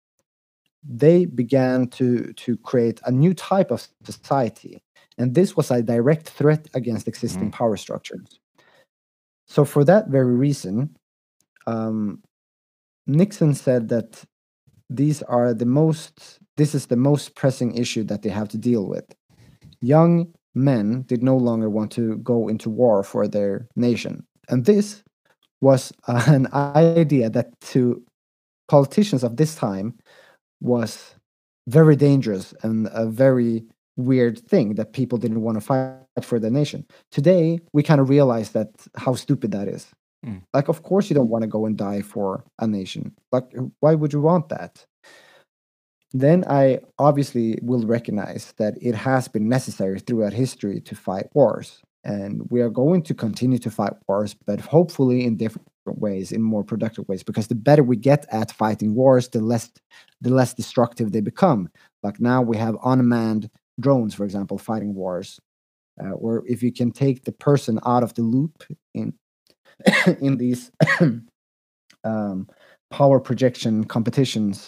[SPEAKER 5] They began to, to create a new type of society. And this was a direct threat against existing mm. power structures. So for that very reason, um, Nixon said that these are the most, this is the most pressing issue that they have to deal with. Young men did no longer want to go into war for their nation. And this was uh, an idea that to politicians of this time was very dangerous and a very weird thing, that people didn't want to fight for their nation. Today, we kind of realize that how stupid that is. Mm. Like, of course you don't want to go and die for a nation. Like, why would you want that? Then I obviously will recognize that it has been necessary throughout history to fight wars. And we are going to continue to fight wars, but hopefully in different ways, in more productive ways, because the better we get at fighting wars, the less the less destructive they become. Like now we have unmanned drones, for example, fighting wars. Uh, or if you can take the person out of the loop in in these um, power projection competitions,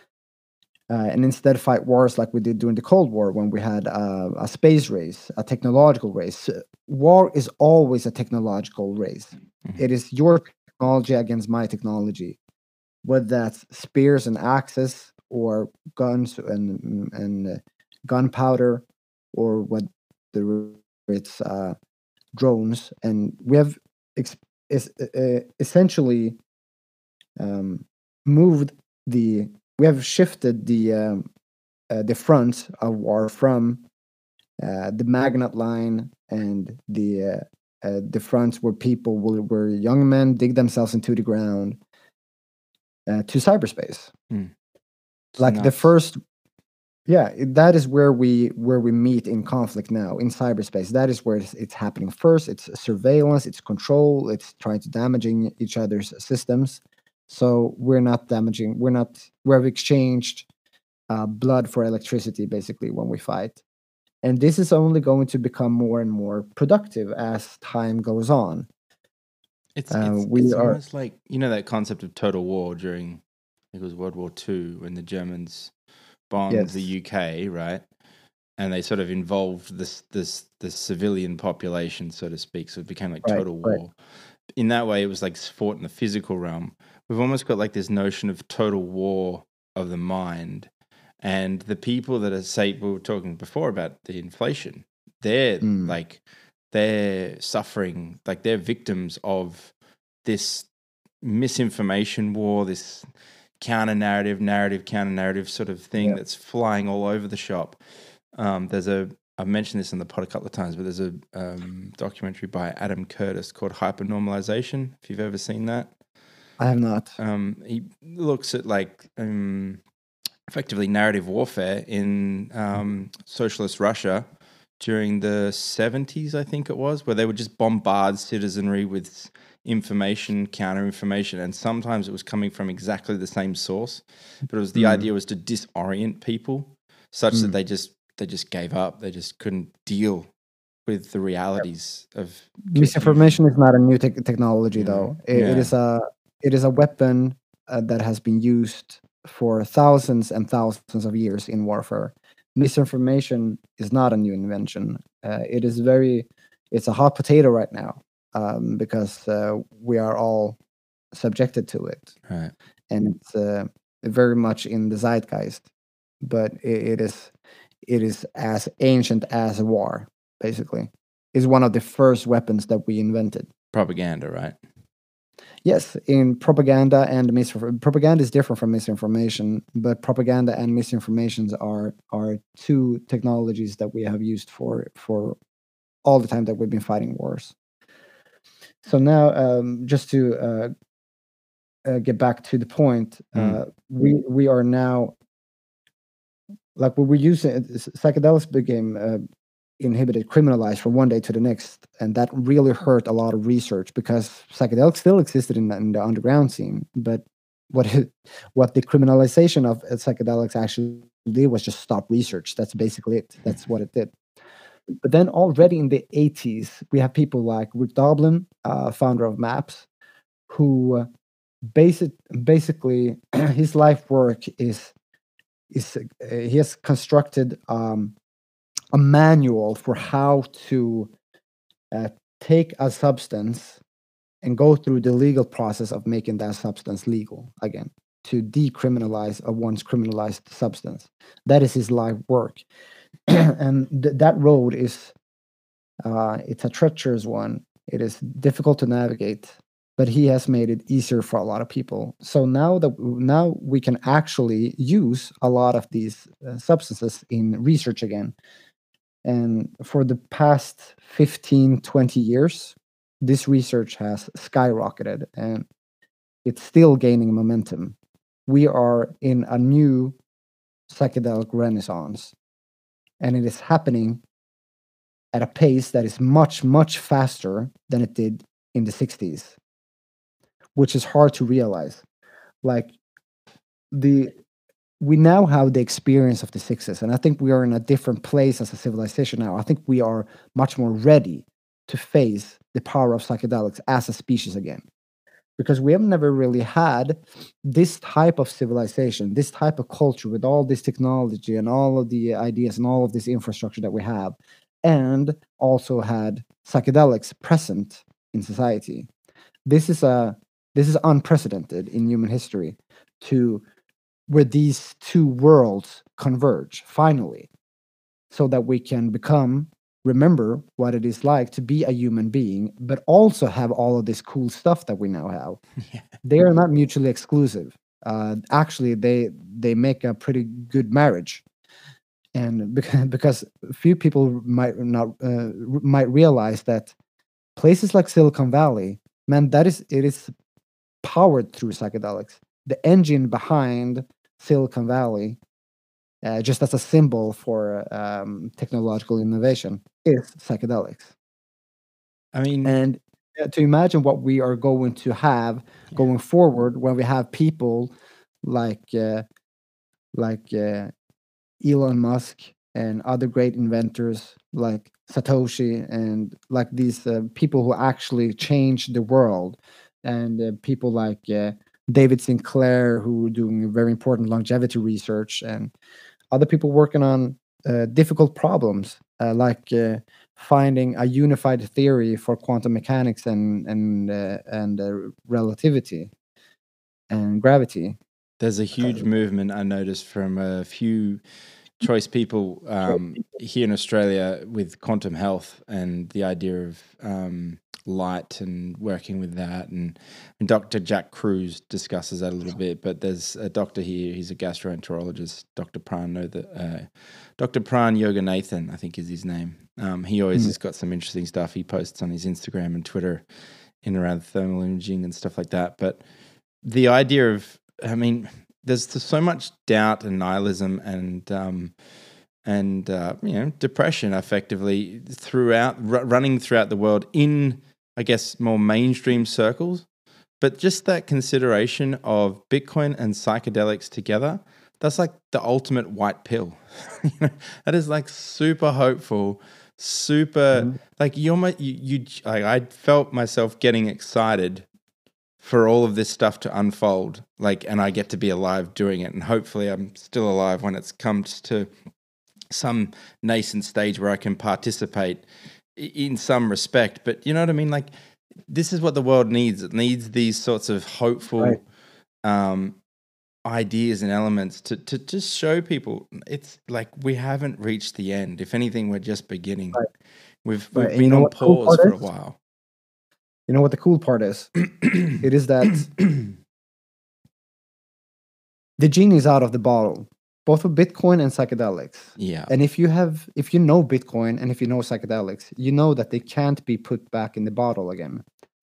[SPEAKER 5] Uh, and instead fight wars like we did during the Cold War, when we had uh, a space race, a technological race. War is always a technological race. Mm-hmm. It is your technology against my technology, whether that's spears and axes, or guns and and uh, gunpowder, or whether it's uh, drones. And we have ex- is, uh, essentially um, moved the. We have shifted the um, uh, the front of war from uh, the Magnet Line and the uh, uh, the fronts where people will, where young men dig themselves into the ground uh, to cyberspace. Mm. Like nuts. The first, yeah, that is where we where we meet in conflict now, in cyberspace. That is where it's, it's happening first. It's surveillance, it's control, it's trying to damaging each other's systems. So we're not damaging, we're not, we've exchanged uh, blood for electricity, basically, when we fight. And this is only going to become more and more productive as time goes on.
[SPEAKER 4] It's, uh, it's, we it's are, almost like, you know, that concept of total war during, I think it was World War Two, when the Germans bombed yes. the U K, right? And they sort of involved this, this, this civilian population, so to speak. So it became like total right, war. Right. In that way, it was like fought in the physical realm. We've almost got like this notion of total war of the mind. And the people that are, say, we were talking before about the inflation, they're mm. like, they're suffering, like they're victims of this misinformation war, this counter narrative, narrative, counter narrative sort of thing yeah. that's flying all over the shop. Um, there's a I've mentioned this on the pod a couple of times, but there's a um, documentary by Adam Curtis called Hypernormalization, if you've ever seen that.
[SPEAKER 5] I have not.
[SPEAKER 4] Um, he looks at like um, effectively narrative warfare in um, socialist Russia during the seventies, I think it was, where they would just bombard citizenry with information, counter information, and sometimes it was coming from exactly the same source, but it was the
[SPEAKER 5] Mm.
[SPEAKER 4] idea was to disorient people such that
[SPEAKER 5] Mm.
[SPEAKER 4] they just they just gave up. They just couldn't deal with the realities of confusion.
[SPEAKER 5] Misinformation is not a new te- technology,
[SPEAKER 4] Yeah.
[SPEAKER 5] though. It, it
[SPEAKER 4] Yeah.
[SPEAKER 5] is a it is a weapon uh, that has been used for thousands and thousands of years in warfare. Misinformation is not a new invention. Uh, it is very it's a hot potato right now um, because uh, we are all subjected to it,
[SPEAKER 4] Right.
[SPEAKER 5] and it's uh, very much in the zeitgeist. But it, it is it is as ancient as war. Basically, is one of the first weapons that we invented.
[SPEAKER 4] Propaganda, right?
[SPEAKER 5] Yes, in propaganda and misinformation. Propaganda is different from misinformation, but propaganda and misinformations are are two technologies that we have used for for all the time that we've been fighting wars. So now, um, just to uh, uh, get back to the point, uh,
[SPEAKER 4] Mm.
[SPEAKER 5] we we are now like we were using psychedelics became uh, inhibited, criminalized from one day to the next, and that really hurt a lot of research because psychedelics still existed in the, in the underground scene. But what it, what the criminalization of uh, psychedelics actually did was just stop research. That's basically it. That's what it did. But then already in the eighties, we have people like Rick Doblin, uh, founder of MAPS, who uh, basic, basically his life work is is uh, he has constructed um, a manual for how to uh, take a substance and go through the legal process of making that substance legal again, to decriminalize a once criminalized substance. That is his life work. And th- that road is uh, it's a treacherous one. It is difficult to navigate, but he has made it easier for a lot of people. So now that now we can actually use a lot of these uh, substances in research again. And for the past fifteen, twenty years, this research has skyrocketed and it's still gaining momentum. We are in a new psychedelic renaissance, and it is happening at a pace that is much, much faster than it did in the sixties, which is hard to realize. Like the we now have the experience of the sixties, and I think we are in a different place as a civilization now. I think we are much more ready to face the power of psychedelics as a species again, because we have never really had this type of civilization, this type of culture with all this technology and all of the ideas and all of this infrastructure that we have, and also had psychedelics present in society. This is a this is unprecedented in human history, to where these two worlds converge finally, so that we can become remember what it is like to be a human being, but also have all of this cool stuff that we now have.
[SPEAKER 4] Yeah.
[SPEAKER 5] They are not mutually exclusive. Uh, actually, they they make a pretty good marriage, and because, because few people might not uh, might realize that places like Silicon Valley, man, that is it is powered through psychedelics. The engine behind Silicon Valley, uh, just as a symbol for um, technological innovation, is psychedelics.
[SPEAKER 4] I mean,
[SPEAKER 5] And uh, to imagine what we are going to have going forward when we have people like uh, like uh, Elon Musk and other great inventors like Satoshi, and like these uh, people who actually change the world, and uh, people like uh, David Sinclair, who are doing very important longevity research, and other people working on uh, difficult problems uh, like uh, finding a unified theory for quantum mechanics and and uh, and uh, relativity and gravity.
[SPEAKER 4] there's a huge movement I noticed from a few choice people um, here in Australia with quantum health and the idea of um, light and working with that. And, and Doctor Jack Cruz discusses that a little bit. But there's a doctor here, he's a gastroenterologist, Doctor Pran, know that, uh, Doctor Pran Yoganathan, I think is his name. Um, he always mm. has got some interesting stuff he posts on his Instagram and Twitter in around thermal imaging and stuff like that. But the idea of, I mean, there's so much doubt and nihilism and um, and uh, you know, depression effectively throughout, r- running throughout the world in, I guess, more mainstream circles. But just that consideration of Bitcoin and psychedelics together, that's like the ultimate white pill. That is like super hopeful, super mm-hmm. like you're my, you, you like I felt myself getting excited for all of this stuff to unfold, like, and I get to be alive doing it, and hopefully I'm still alive when it comes to some nascent stage where I can participate in some respect. But you know what I mean? Like, this is what the world needs. It needs these sorts of hopeful right. um, ideas and elements to to just show people it's like we haven't reached the end. If anything, we're just beginning. Right. We've we've right. been on pause for a while.
[SPEAKER 5] You know what the cool part is? It is that the genie's out of the bottle, both for Bitcoin and psychedelics.
[SPEAKER 4] Yeah.
[SPEAKER 5] And if you have, if you know Bitcoin and if you know psychedelics, you know that they can't be put back in the bottle again.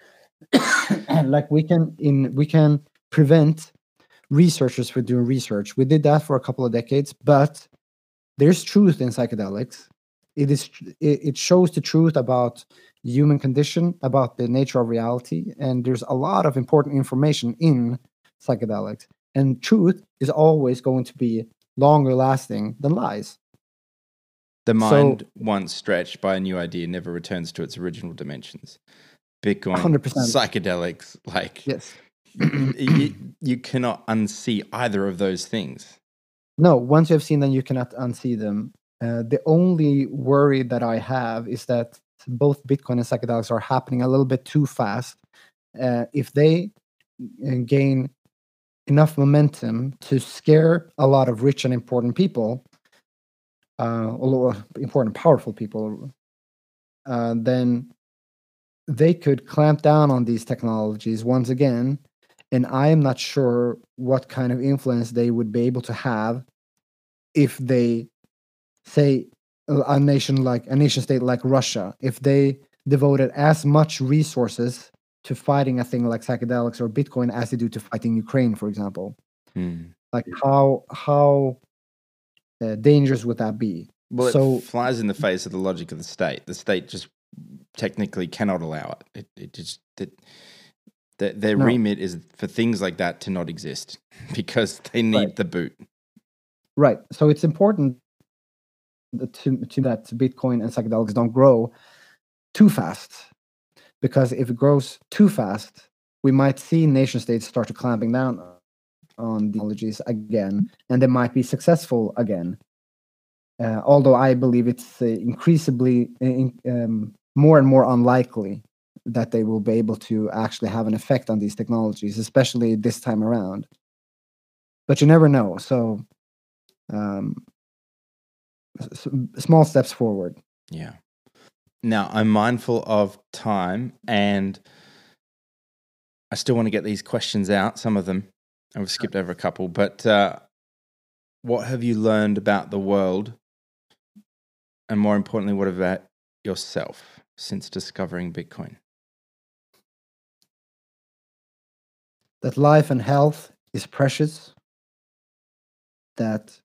[SPEAKER 5] Like we can, in we can prevent researchers from doing research. We did that for a couple of decades, but there's truth in psychedelics. It is. It, it shows the truth about human condition, about the nature of reality, and there's a lot of important information in psychedelics. And truth is always going to be longer lasting than lies.
[SPEAKER 4] The mind, so, once stretched by a new idea, never returns to its original dimensions. Bitcoin, one hundred percent. Psychedelics, like
[SPEAKER 5] yes,
[SPEAKER 4] you, you cannot unsee either of those things.
[SPEAKER 5] No, once you have seen them, you cannot unsee them. Uh, the only worry that I have is that both Bitcoin and psychedelics are happening a little bit too fast. Uh, if they gain enough momentum to scare a lot of rich and important people, uh, or important, powerful people, uh, then they could clamp down on these technologies once again. And I am not sure what kind of influence they would be able to have if they, say, a nation like a nation state like Russia, if they devoted as much resources to fighting a thing like psychedelics or Bitcoin as they do to fighting Ukraine, for example.
[SPEAKER 4] Hmm.
[SPEAKER 5] Like how how uh, dangerous would that be?
[SPEAKER 4] Well,
[SPEAKER 5] so,
[SPEAKER 4] it flies in the face of the logic of the state. The state just technically cannot allow it. It, it just it, the, their no. remit is for things like that to not exist because they need right. the boot.
[SPEAKER 5] Right. So it's important to, to that Bitcoin and psychedelics don't grow too fast, because if it grows too fast, we might see nation states start to clamping down on technologies again, and they might be successful again. Uh, although I believe it's uh, increasingly uh, um, more and more unlikely that they will be able to actually have an effect on these technologies, especially this time around. But you never know. So, um, s- small steps forward.
[SPEAKER 4] Yeah. Now, I'm mindful of time, and I still want to get these questions out, some of them. I've skipped over a couple, but uh, what have you learned about the world? And more importantly, what about yourself since discovering Bitcoin?
[SPEAKER 5] That life and health is precious. That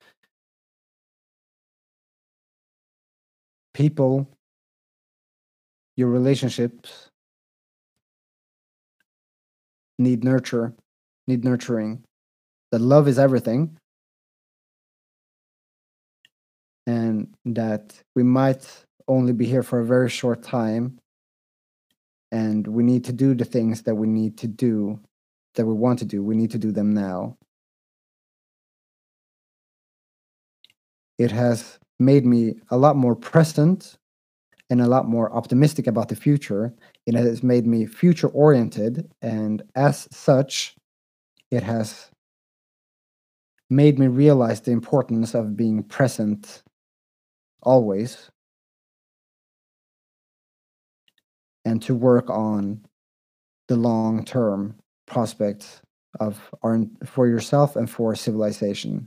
[SPEAKER 5] people, your relationships need nurture, need nurturing. That love is everything. And that we might only be here for a very short time. And we need to do the things that we need to do, that we want to do. We need to do them now. It has made me a lot more present and a lot more optimistic about the future. It has made me future oriented, and as such, it has made me realize the importance of being present always. and to work on the long term prospects of our for yourself and for civilization.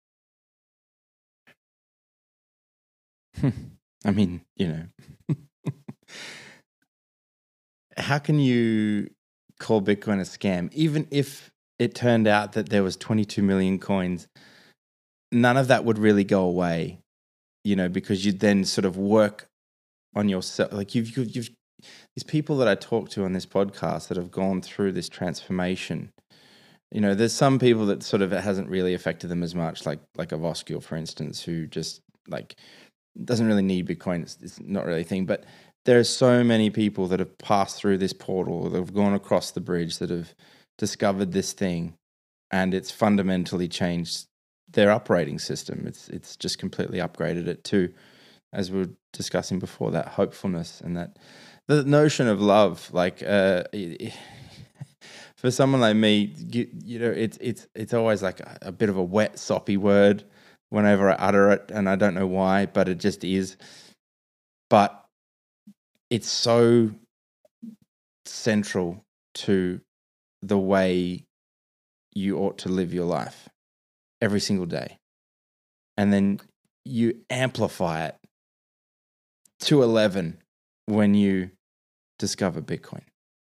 [SPEAKER 4] I mean, you know, how can you call Bitcoin a scam? Even if it turned out that there was twenty-two million coins, none of that would really go away, you know, because you'd then sort of work on yourself. Like you've, you've, you've these people that I talk to on this podcast that have gone through this transformation. You know, there's some people that sort of it hasn't really affected them as much, like like a Voskuil, for instance, who just like doesn't really need Bitcoin. It's, it's not really a thing. But there are so many people that have passed through this portal, that have gone across the bridge, that have discovered this thing, and it's fundamentally changed their operating system. It's it's just completely upgraded it to, as we were discussing before, that hopefulness and that the notion of love. Like uh, for someone like me, you, you know, it's it's it's always like a, a bit of a wet, soppy word whenever I utter it, and I don't know why, but it just is. But it's so central to the way you ought to live your life every single day. And then you amplify it to eleven when you discover Bitcoin.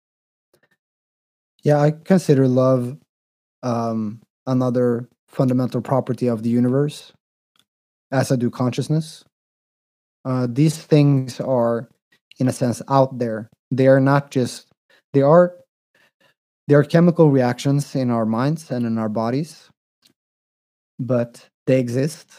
[SPEAKER 5] Yeah, I consider love um, another fundamental property of the universe, as I do consciousness. Uh, these things are, in a sense, out there. They are not just, they are, they are chemical reactions in our minds and in our bodies, but they exist.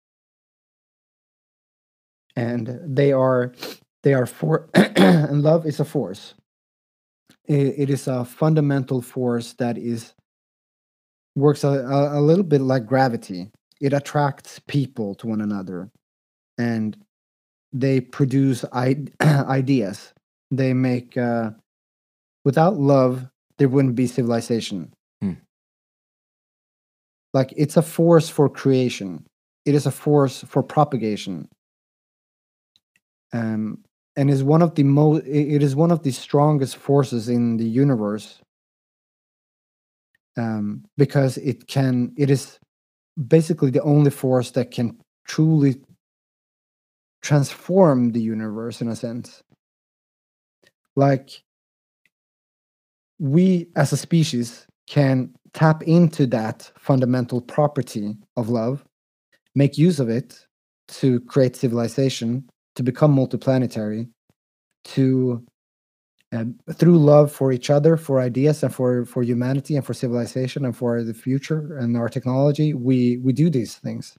[SPEAKER 5] And they are, they are for, and love is a force. It, it is a fundamental force that is, works a, a, a little bit like gravity. It attracts people to one another, and they produce I- ideas. They make, uh, without love, there wouldn't be civilization.
[SPEAKER 4] Hmm.
[SPEAKER 5] Like, it's a force for creation. It is a force for propagation. Um, and is one of the most, it is one of the strongest forces in the universe. Um, because it can, it is basically the only force that can truly transform the universe in a sense. Like, we as a species can tap into that fundamental property of love, make use of it to create civilization, to become multiplanetary, to uh, through love for each other, for ideas, and for for humanity, and for civilization, and for the future and our technology, we we do these things.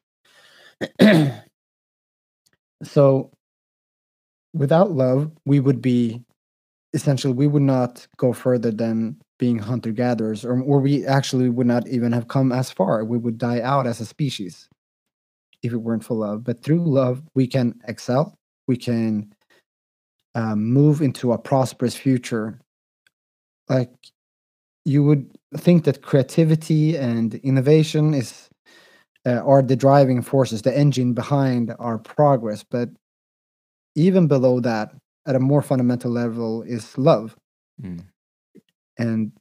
[SPEAKER 5] So without love, we would be essentially, we would not go further than being hunter-gatherers, or, or we actually would not even have come as far. We would die out as a species if it weren't for love. But through love, we can excel. We can um, move into a prosperous future. Like, you would think that creativity and innovation is uh, are the driving forces, the engine behind our progress. But even below that, at a more fundamental level, is love.
[SPEAKER 4] Mm.
[SPEAKER 5] And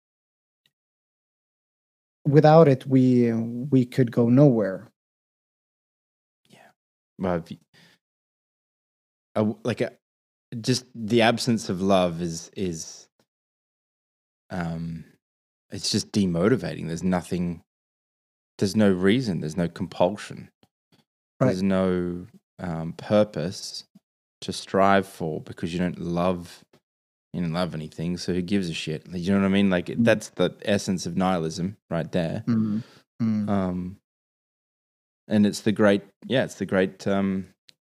[SPEAKER 5] without it, we we could go nowhere.
[SPEAKER 4] Yeah. Well, if you, a, like a, just the absence of love is is um it's just demotivating. There's nothing, there's no reason, there's no compulsion.
[SPEAKER 5] Right.
[SPEAKER 4] There's no um, purpose to strive for, because you don't love you don't love anything, so who gives a shit? You know what I mean? Like,
[SPEAKER 5] Mm.
[SPEAKER 4] that's the essence of nihilism right there.
[SPEAKER 5] Mm. Mm.
[SPEAKER 4] Um, and it's the great, yeah, it's the great um,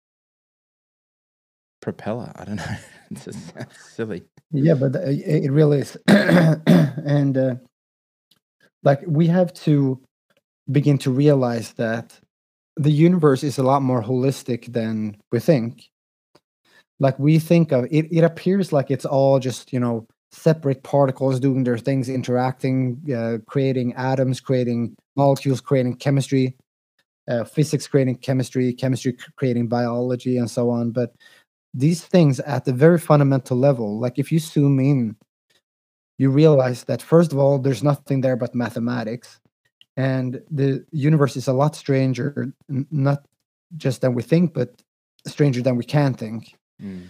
[SPEAKER 4] propeller. I don't know. It's just sounds silly.
[SPEAKER 5] Yeah, but uh, it it really is. And uh, like, we have to begin to realize that the universe is a lot more holistic than we think. Like, we think of it, it appears like it's all just, you know, separate particles doing their things, interacting, uh, creating atoms, creating molecules, creating chemistry, uh, physics creating chemistry, chemistry c- creating biology, and so on. But these things at the very fundamental level, like if you zoom in, you realize that first of all, there's nothing there but mathematics, and the universe is a lot stranger, n- not just than we think, but stranger than we can think.
[SPEAKER 4] Mm.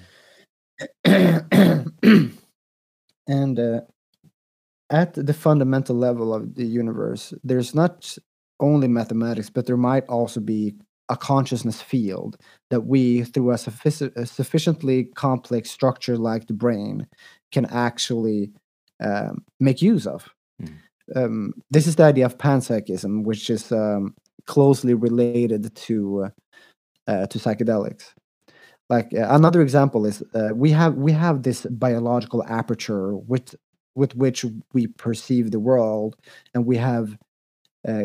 [SPEAKER 5] And uh, at the fundamental level of the universe, there's not only mathematics, but there might also be a consciousness field that we, through a, suffici- a sufficiently complex structure like the brain, can actually um, make use of.
[SPEAKER 4] Mm.
[SPEAKER 5] Um, this is the idea of panpsychism, which is um, closely related to uh, uh, to psychedelics. Like uh, another example is uh, we have we have this biological aperture with with which we perceive the world, and we have uh,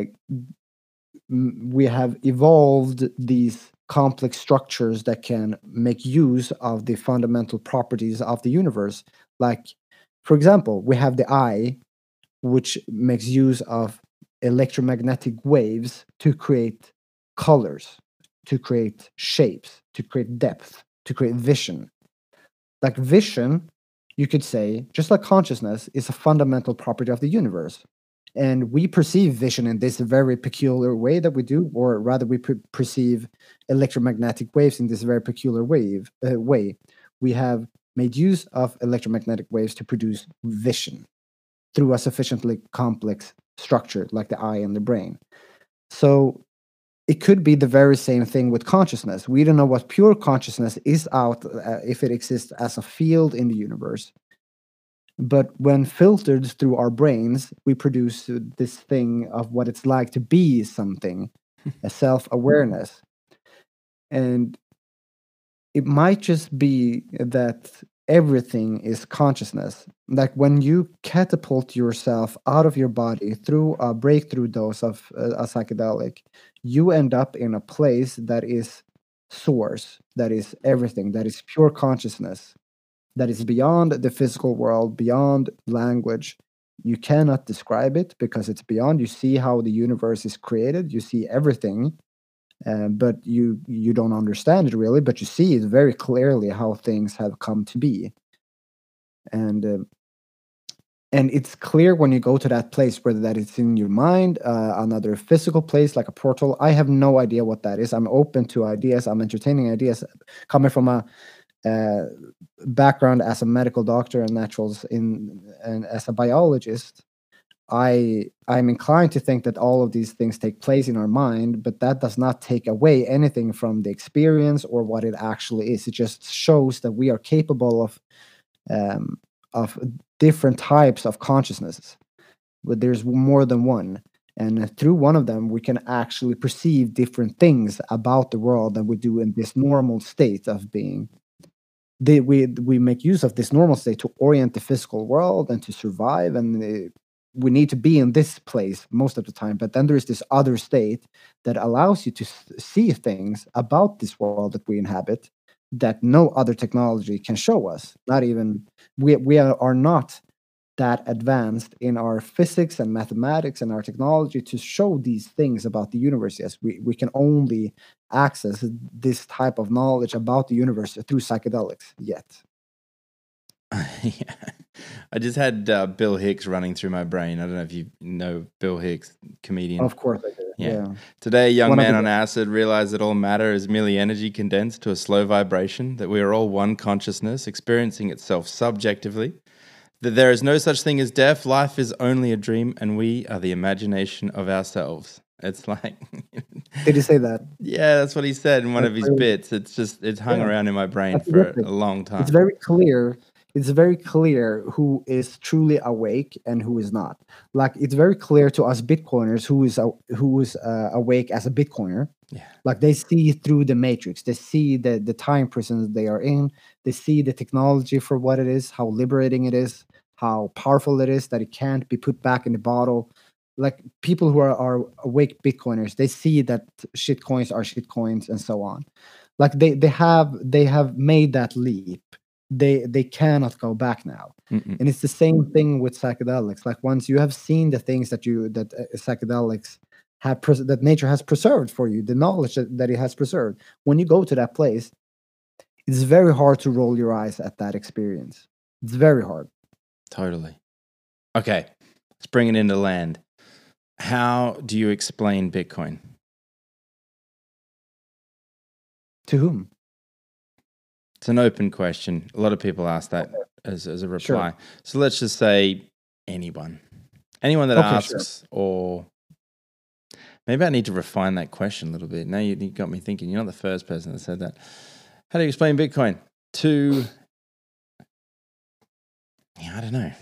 [SPEAKER 5] m- we have evolved these complex structures that can make use of the fundamental properties of the universe. Like, for example, we have the eye, which makes use of electromagnetic waves to create colors, to create shapes, to create depth, to create vision. Like vision, you could say, just like consciousness, is a fundamental property of the universe. And we perceive vision in this very peculiar way that we do, or rather, we per- perceive electromagnetic waves in this very peculiar wave, uh, way. We have made use of electromagnetic waves to produce vision through a sufficiently complex structure like the eye and the brain. So it could be the very same thing with consciousness. We don't know what pure consciousness is out uh, if it exists as a field in the universe. But when filtered through our brains, we produce uh, this thing of what it's like to be something, a self-awareness. And it might just be that everything is consciousness. Like when you catapult yourself out of your body through a breakthrough dose of uh, a psychedelic, you end up in a place that is source, that is everything, that is pure consciousness, that is beyond the physical world, beyond language. You cannot describe it because it's beyond. You see how the universe is created, you see everything. Uh, but you you don't understand it really, but you see it very clearly how things have come to be, and uh, and it's clear when you go to that place, whether that is in your mind, uh, another physical place like a portal. I have no idea what that is. I'm open to ideas. I'm entertaining ideas coming from a uh, background as a medical doctor and naturals in and as a biologist. I I'm inclined to think that all of these things take place in our mind, but that does not take away anything from the experience or what it actually is. It just shows that we are capable of um, of different types of consciousnesses. But there's more than one, and through one of them, we can actually perceive different things about the world than we do in this normal state of being. They, we we make use of this normal state to orient the physical world and to survive, and uh, we need to be in this place most of the time. But then there is this other state that allows you to s- see things about this world that we inhabit that no other technology can show us. Not even we we are, are not that advanced in our physics and mathematics and our technology to show these things about the universe. Yes, we, we can only access this type of knowledge about the universe through psychedelics yet.
[SPEAKER 4] Yeah. I just had uh, Bill Hicks running through my brain. I don't know if you know Bill Hicks, comedian.
[SPEAKER 5] Of course I do.
[SPEAKER 4] Yeah.
[SPEAKER 5] Yeah.
[SPEAKER 4] Today, a young
[SPEAKER 5] One of
[SPEAKER 4] man
[SPEAKER 5] the-
[SPEAKER 4] on acid realized that all matter is merely energy condensed to a slow vibration, that we are all one consciousness experiencing itself subjectively, that there is no such thing as death, life is only a dream, and we are the imagination of ourselves. It's like,
[SPEAKER 5] Did he say that?
[SPEAKER 4] yeah, that's what he said in one
[SPEAKER 5] That's
[SPEAKER 4] of his
[SPEAKER 5] very-
[SPEAKER 4] bits. It's just, it's hung
[SPEAKER 5] Yeah.
[SPEAKER 4] around in my brain
[SPEAKER 5] That's
[SPEAKER 4] for a,
[SPEAKER 5] terrific.
[SPEAKER 4] a long time.
[SPEAKER 5] It's very clear. It's very clear who is truly awake and who is not. Like it's very clear to us Bitcoiners who is a, who is uh, awake as a Bitcoiner.
[SPEAKER 4] Yeah.
[SPEAKER 5] Like they see through the matrix. They see the the time prisons they are in. They see the technology for what it is, how liberating it is, how powerful it is that it can't be put back in the bottle. Like people who are, are awake Bitcoiners, they see that shit coins are shit coins and so on. Like they they have they have made that leap. They they cannot go back now.
[SPEAKER 4] Mm-mm.
[SPEAKER 5] And it's the same thing with psychedelics. Like once you have seen the things that you that uh, psychedelics have pres- that nature has preserved for you, the knowledge that, that it has preserved. When you go to that place, it's very hard to roll your eyes at that experience. It's very hard.
[SPEAKER 4] Totally. Okay, let's bring it into land. How do you explain Bitcoin?
[SPEAKER 5] To whom?
[SPEAKER 4] It's an open question. A lot of people ask that as, as a reply.
[SPEAKER 5] Sure.
[SPEAKER 4] So let's just say anyone. Anyone that
[SPEAKER 5] Okay,
[SPEAKER 4] asks, or maybe I need to refine that question a little bit. Now you, you got me thinking. You're not the first person that said that. How do you explain Bitcoin? To, yeah, I don't know.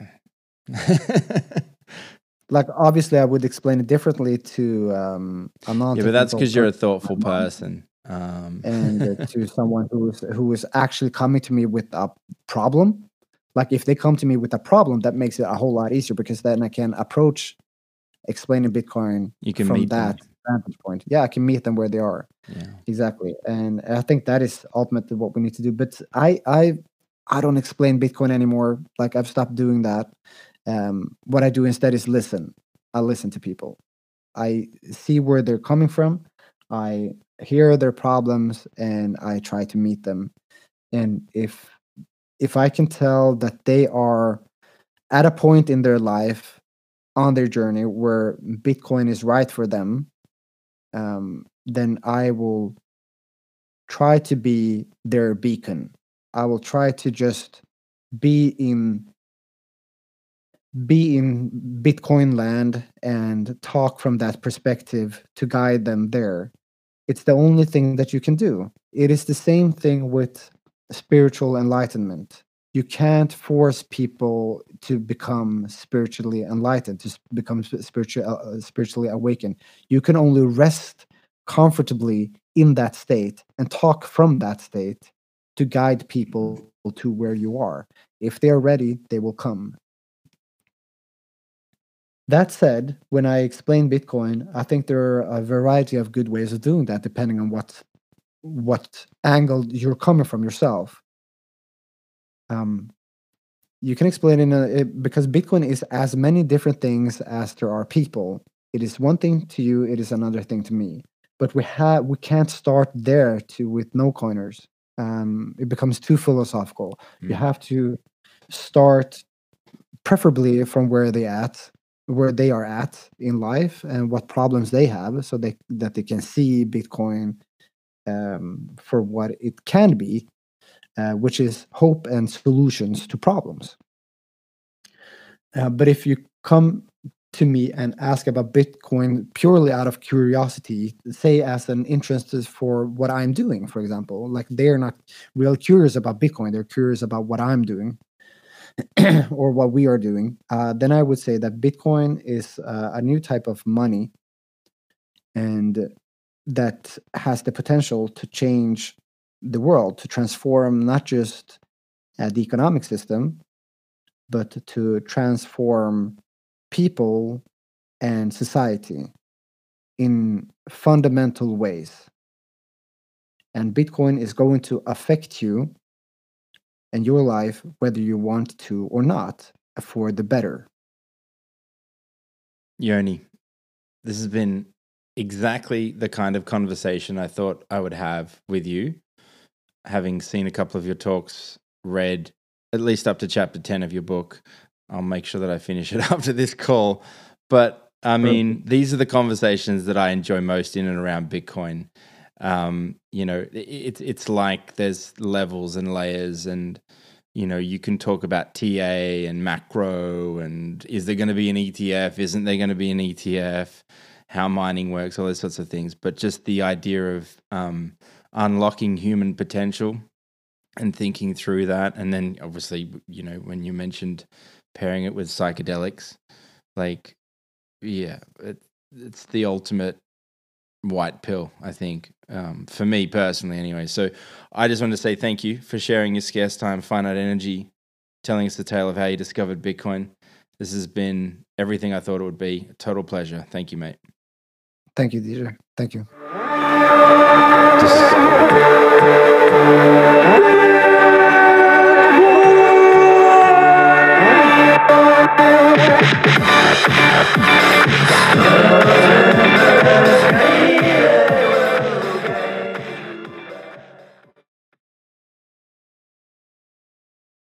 [SPEAKER 5] Like, obviously, I would explain it differently to um, a non.
[SPEAKER 4] Yeah, but that's because you're a thoughtful person. Um.
[SPEAKER 5] and uh, to someone who is who is actually coming to me with a problem. Like, if they come to me with a problem, that makes it a whole lot easier, because then I can approach explaining Bitcoin
[SPEAKER 4] You can
[SPEAKER 5] from
[SPEAKER 4] meet
[SPEAKER 5] that
[SPEAKER 4] them.
[SPEAKER 5] vantage point. Yeah, I can meet them where they are.
[SPEAKER 4] Yeah.
[SPEAKER 5] Exactly. And I think that is ultimately what we need to do. But I I I don't explain Bitcoin anymore. Like, I've stopped doing that. Um, what I do instead is listen. I listen to people. I see where they're coming from. I hear their problems, and I try to meet them. And if if I can tell that they are at a point in their life on their journey where Bitcoin is right for them, um, then I will try to be their beacon. I will try to just be in be in Bitcoin land and talk from that perspective to guide them there. It's the only thing that you can do. It is the same thing with spiritual enlightenment. You can't force people to become spiritually enlightened, to s- become sp- spiritual, uh, spiritually awakened. You can only rest comfortably in that state and talk from that state to guide people to where you are. If they are ready, they will come. That said, when I explain Bitcoin, I think there are a variety of good ways of doing that, depending on what what angle you're coming from yourself. Um, you can explain in a, it, because Bitcoin is as many different things as there are people. It is one thing to you, it is another thing to me. But we have we can't start there to with no coiners. Um, it becomes too philosophical. You
[SPEAKER 4] Mm.
[SPEAKER 5] have to start preferably from where they at where they are at in life and what problems they have, so they that they can see Bitcoin um, for what it can be, uh, which is hope and solutions to problems. Uh, but if you come to me and ask about Bitcoin purely out of curiosity, say as an interest is for what I'm doing, for example, like they're not real curious about Bitcoin, they're curious about what I'm doing or what we are doing, uh, then I would say that Bitcoin is uh, a new type of money, and that has the potential to change the world, to transform not just uh, the economic system, but to transform people and society in fundamental ways. And Bitcoin is going to affect you and your life, whether you want to or not, for the better.
[SPEAKER 4] Yoni, this has been exactly the kind of conversation I thought I would have with you. Having seen a couple of your talks, read at least up to chapter ten of your book. I'll make sure that I finish it after this call. But I mean, these are the conversations that I enjoy most in and around Bitcoin. Um, you know, it, it's it's like there's levels and layers, and you know, you can talk about T A and macro, and is there going to be an E T F? Isn't there going to be an E T F? How mining works, all those sorts of things. But just the idea of um, unlocking human potential and thinking through that, and then obviously, you know, when you mentioned pairing it with psychedelics, like, yeah, it, it's the ultimate white pill, I think, um, for me personally anyway. So I just want to say thank you for sharing your scarce time, finite energy, telling us the tale of how you discovered Bitcoin. This has been everything I thought it would be. A total pleasure. Thank you, mate.
[SPEAKER 5] Thank you, D J. Thank you.
[SPEAKER 1] Discovery.